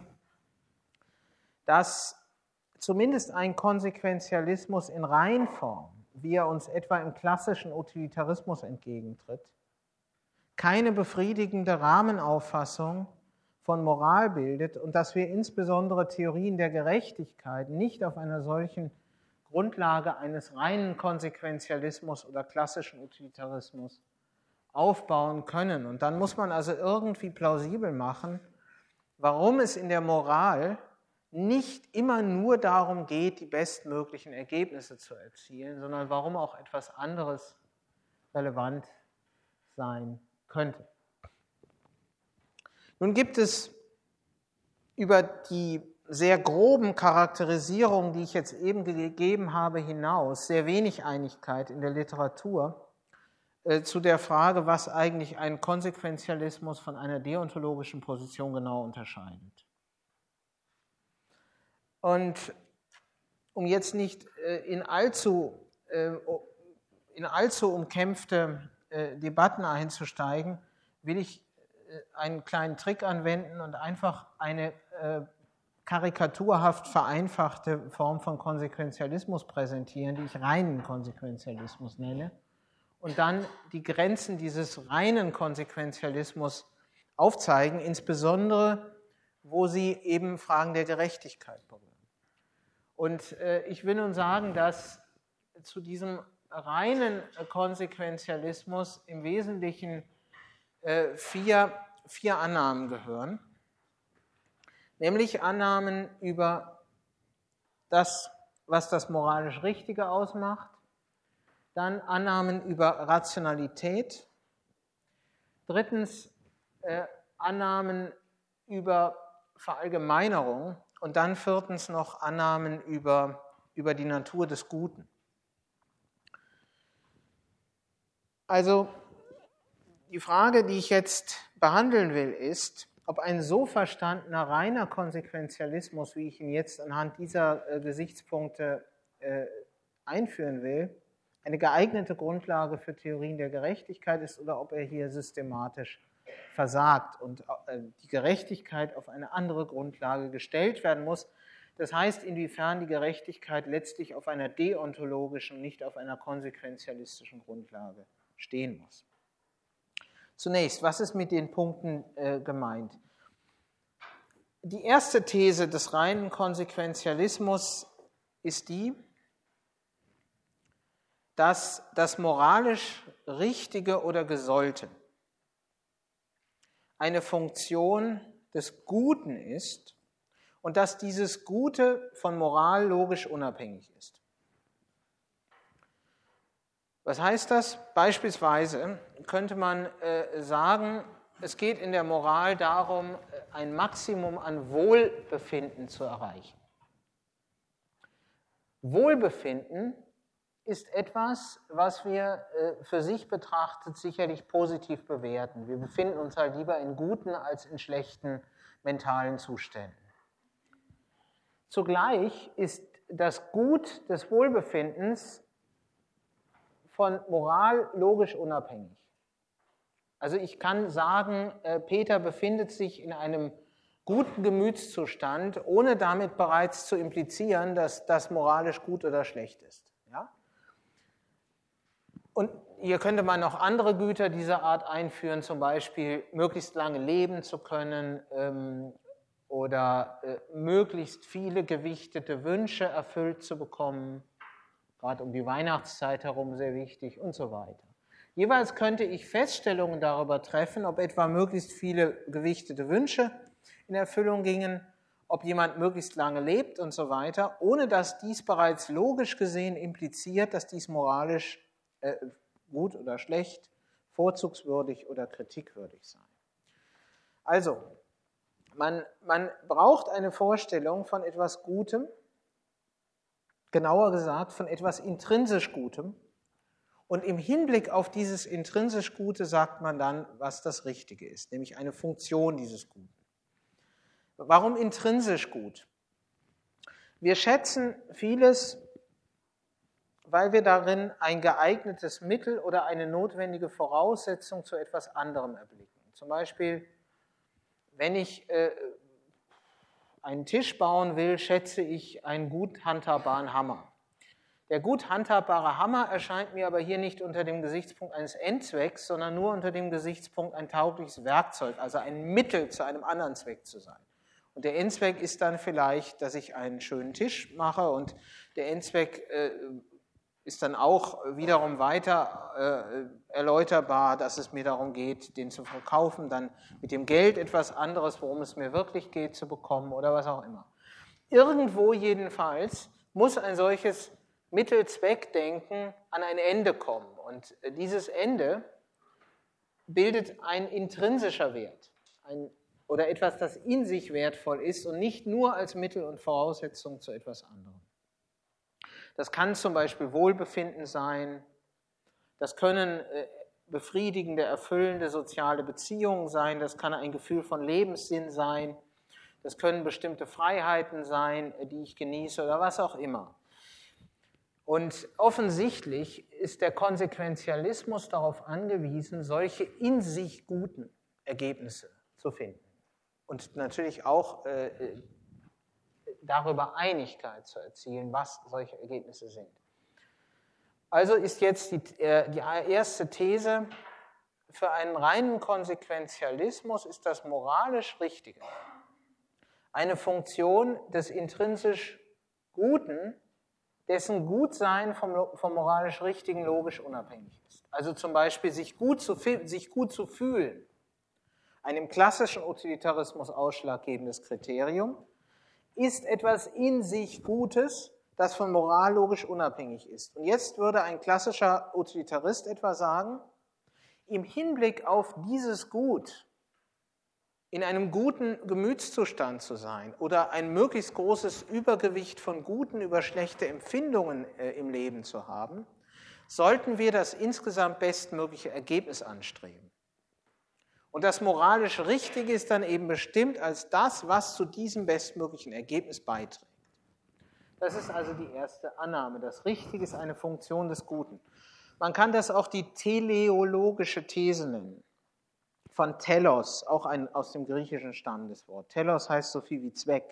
dass zumindest ein Konsequenzialismus in Reinform, wie er uns etwa im klassischen Utilitarismus entgegentritt, keine befriedigende Rahmenauffassung von Moral bildet und dass wir insbesondere Theorien der Gerechtigkeit nicht auf einer solchen Grundlage eines reinen Konsequenzialismus oder klassischen Utilitarismus aufbauen können. Und dann muss man also irgendwie plausibel machen, warum es in der Moral nicht immer nur darum geht, die bestmöglichen Ergebnisse zu erzielen, sondern warum auch etwas anderes relevant sein könnte. Nun gibt es über die sehr groben Charakterisierungen, die ich jetzt eben gegeben habe, hinaus sehr wenig Einigkeit in der Literatur zu der Frage, was eigentlich einen Konsequenzialismus von einer deontologischen Position genau unterscheidet. Und um jetzt nicht in allzu umkämpfte Debatten einzusteigen, will ich einen kleinen Trick anwenden und einfach eine karikaturhaft vereinfachte Form von Konsequenzialismus präsentieren, die ich reinen Konsequenzialismus nenne, und dann die Grenzen dieses reinen Konsequenzialismus aufzeigen, insbesondere wo sie eben Fragen der Gerechtigkeit berühren. Und ich will nun sagen, dass zu diesem reinen Konsequenzialismus im Wesentlichen vier Annahmen gehören, nämlich Annahmen über das, was das moralisch Richtige ausmacht, dann Annahmen über Rationalität, drittens Annahmen über Verallgemeinerung und dann viertens noch Annahmen über die Natur des Guten. Also die Frage, die ich jetzt behandeln will, ist, ob ein so verstandener reiner Konsequenzialismus, wie ich ihn jetzt anhand dieser Gesichtspunkte einführen will, eine geeignete Grundlage für Theorien der Gerechtigkeit ist oder ob er hier systematisch versagt und die Gerechtigkeit auf eine andere Grundlage gestellt werden muss. Das heißt, inwiefern die Gerechtigkeit letztlich auf einer deontologischen, nicht auf einer konsequenzialistischen Grundlage stehen muss. Zunächst, was ist mit den Punkten gemeint? Die erste These des reinen Konsequenzialismus ist die, dass das moralisch Richtige oder Gesollte eine Funktion des Guten ist und dass dieses Gute von Moral logisch unabhängig ist. Was heißt das? Beispielsweise könnte man sagen, es geht in der Moral darum, ein Maximum an Wohlbefinden zu erreichen. Wohlbefinden ist etwas, was wir für sich betrachtet sicherlich positiv bewerten. Wir befinden uns halt lieber in guten als in schlechten mentalen Zuständen. Zugleich ist das Gut des Wohlbefindens von Moral logisch unabhängig. Also ich kann sagen, Peter befindet sich in einem guten Gemütszustand, ohne damit bereits zu implizieren, dass das moralisch gut oder schlecht ist. Ja? Und hier könnte man noch andere Güter dieser Art einführen, zum Beispiel möglichst lange leben zu können oder möglichst viele gewichtete Wünsche erfüllt zu bekommen, gerade um die Weihnachtszeit herum sehr wichtig und so weiter. Jeweils könnte ich Feststellungen darüber treffen, ob etwa möglichst viele gewichtete Wünsche in Erfüllung gingen, ob jemand möglichst lange lebt und so weiter, ohne dass dies bereits logisch gesehen impliziert, dass dies moralisch gut oder schlecht, vorzugswürdig oder kritikwürdig sein. Also, man braucht eine Vorstellung von etwas Gutem, genauer gesagt von etwas intrinsisch Gutem. Und im Hinblick auf dieses intrinsisch Gute sagt man dann, was das Richtige ist, nämlich eine Funktion dieses Guten. Warum intrinsisch gut? Wir schätzen vieles, weil wir darin ein geeignetes Mittel oder eine notwendige Voraussetzung zu etwas anderem erblicken. Zum Beispiel, wenn ich einen Tisch bauen will, schätze ich einen gut handhabbaren Hammer. Der gut handhabbare Hammer erscheint mir aber hier nicht unter dem Gesichtspunkt eines Endzwecks, sondern nur unter dem Gesichtspunkt ein taugliches Werkzeug, also ein Mittel zu einem anderen Zweck zu sein. Und der Endzweck ist dann vielleicht, dass ich einen schönen Tisch mache und der Endzweck ist dann auch wiederum weiter erläuterbar, dass es mir darum geht, den zu verkaufen, dann mit dem Geld etwas anderes, worum es mir wirklich geht, zu bekommen oder was auch immer. Irgendwo jedenfalls muss ein solches Mittel-Zweck-Denken an ein Ende kommen. Und dieses Ende bildet ein intrinsischer Wert oder etwas, das in sich wertvoll ist und nicht nur als Mittel und Voraussetzung zu etwas anderem. Das kann zum Beispiel Wohlbefinden sein, das können befriedigende, erfüllende soziale Beziehungen sein, das kann ein Gefühl von Lebenssinn sein, das können bestimmte Freiheiten sein, die ich genieße oder was auch immer. Und offensichtlich ist der Konsequenzialismus darauf angewiesen, solche in sich guten Ergebnisse zu finden. Und natürlich auch darüber Einigkeit zu erzielen, was solche Ergebnisse sind. Also ist jetzt die erste These, für einen reinen Konsequenzialismus ist das moralisch Richtige eine Funktion des intrinsisch Guten, dessen Gutsein vom moralisch Richtigen logisch unabhängig ist. Also zum Beispiel sich gut zu fühlen, ein im klassischen Utilitarismus ausschlaggebendes Kriterium, ist etwas in sich Gutes, das von Moral logisch unabhängig ist. Und jetzt würde ein klassischer Utilitarist etwa sagen, im Hinblick auf dieses Gut, in einem guten Gemütszustand zu sein oder ein möglichst großes Übergewicht von guten über schlechte Empfindungen im Leben zu haben, sollten wir das insgesamt bestmögliche Ergebnis anstreben. Und das moralisch Richtige ist dann eben bestimmt als das, was zu diesem bestmöglichen Ergebnis beiträgt. Das ist also die erste Annahme. Das Richtige ist eine Funktion des Guten. Man kann das auch die teleologische These nennen. Von Telos, auch ein aus dem Griechischen stammendes Wort. Telos heißt so viel wie Zweck.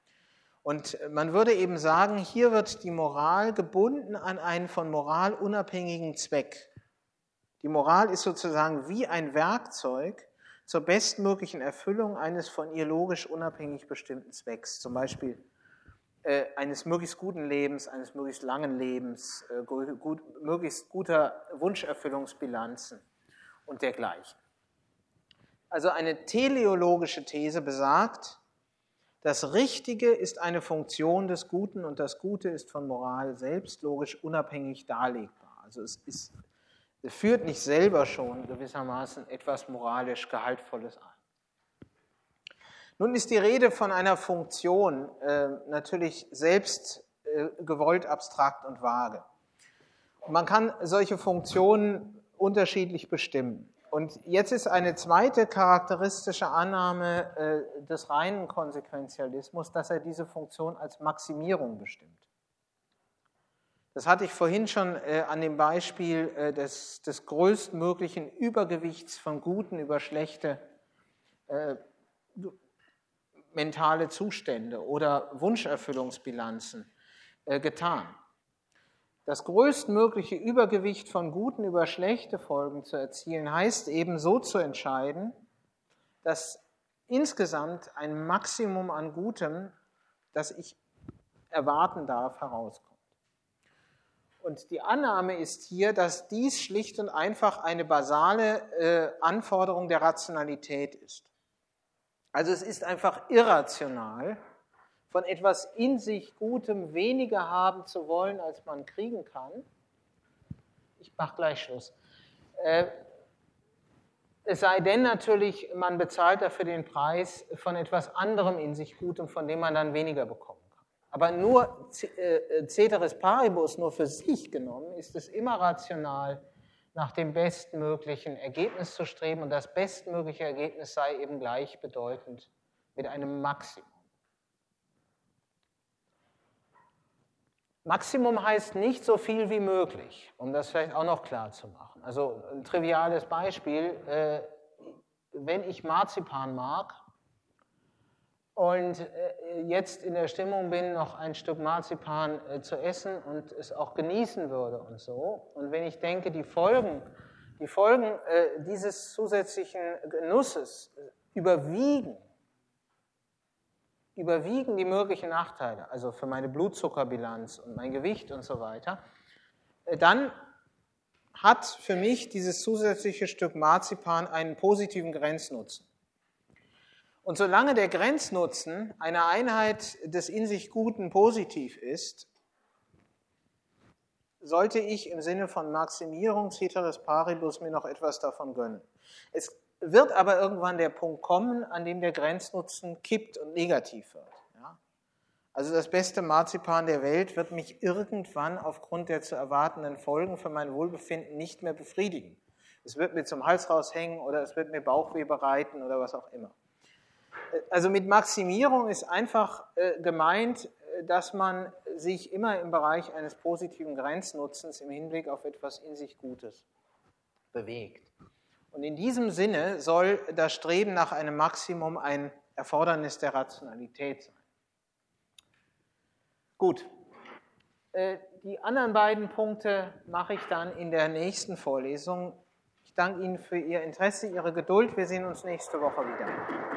Und man würde eben sagen, hier wird die Moral gebunden an einen von Moral unabhängigen Zweck. Die Moral ist sozusagen wie ein Werkzeug zur bestmöglichen Erfüllung eines von ihr logisch unabhängig bestimmten Zwecks. Zum Beispiel eines möglichst guten Lebens, eines möglichst langen Lebens, möglichst guter Wunscherfüllungsbilanzen und dergleichen. Also eine teleologische These besagt, das Richtige ist eine Funktion des Guten und das Gute ist von Moral selbst logisch unabhängig darlegbar. Also es führt nicht selber schon gewissermaßen etwas moralisch Gehaltvolles ein. Nun ist die Rede von einer Funktion natürlich selbst gewollt abstrakt und vage. Und man kann solche Funktionen unterschiedlich bestimmen. Und jetzt ist eine zweite charakteristische Annahme des reinen Konsequenzialismus, dass er diese Funktion als Maximierung bestimmt. Das hatte ich vorhin schon an dem Beispiel des größtmöglichen Übergewichts von guten über schlechte mentale Zustände oder Wunscherfüllungsbilanzen getan. Das größtmögliche Übergewicht von guten über schlechte Folgen zu erzielen, heißt eben so zu entscheiden, dass insgesamt ein Maximum an Gutem, das ich erwarten darf, herauskommt. Und die Annahme ist hier, dass dies schlicht und einfach eine basale Anforderung der Rationalität ist. Also es ist einfach irrational, von etwas in sich Gutem weniger haben zu wollen, als man kriegen kann. Ich mache gleich Schluss. Es sei denn natürlich, man bezahlt dafür den Preis von etwas anderem in sich Gutem, von dem man dann weniger bekommen kann. Aber nur Ceteris Paribus, nur für sich genommen, ist es immer rational, nach dem bestmöglichen Ergebnis zu streben. Und das bestmögliche Ergebnis sei eben gleichbedeutend mit einem Maximum. Maximum heißt nicht so viel wie möglich, um das vielleicht auch noch klar zu machen. Also ein triviales Beispiel, wenn ich Marzipan mag und jetzt in der Stimmung bin, noch ein Stück Marzipan zu essen und es auch genießen würde und so, und wenn ich denke, die Folgen dieses zusätzlichen Genusses überwiegen die möglichen Nachteile, also für meine Blutzuckerbilanz und mein Gewicht und so weiter, dann hat für mich dieses zusätzliche Stück Marzipan einen positiven Grenznutzen. Und solange der Grenznutzen eine Einheit des in sich Guten positiv ist, sollte ich im Sinne von Maximierung, Ceteris Paribus, mir noch etwas davon gönnen. Es wird aber irgendwann der Punkt kommen, an dem der Grenznutzen kippt und negativ wird. Ja? Also das beste Marzipan der Welt wird mich irgendwann aufgrund der zu erwartenden Folgen für mein Wohlbefinden nicht mehr befriedigen. Es wird mir zum Hals raushängen oder es wird mir Bauchweh bereiten oder was auch immer. Also mit Maximierung ist einfach gemeint, dass man sich immer im Bereich eines positiven Grenznutzens im Hinblick auf etwas in sich Gutes bewegt. Und in diesem Sinne soll das Streben nach einem Maximum ein Erfordernis der Rationalität sein. Gut, die anderen beiden Punkte mache ich dann in der nächsten Vorlesung. Ich danke Ihnen für Ihr Interesse, Ihre Geduld. Wir sehen uns nächste Woche wieder.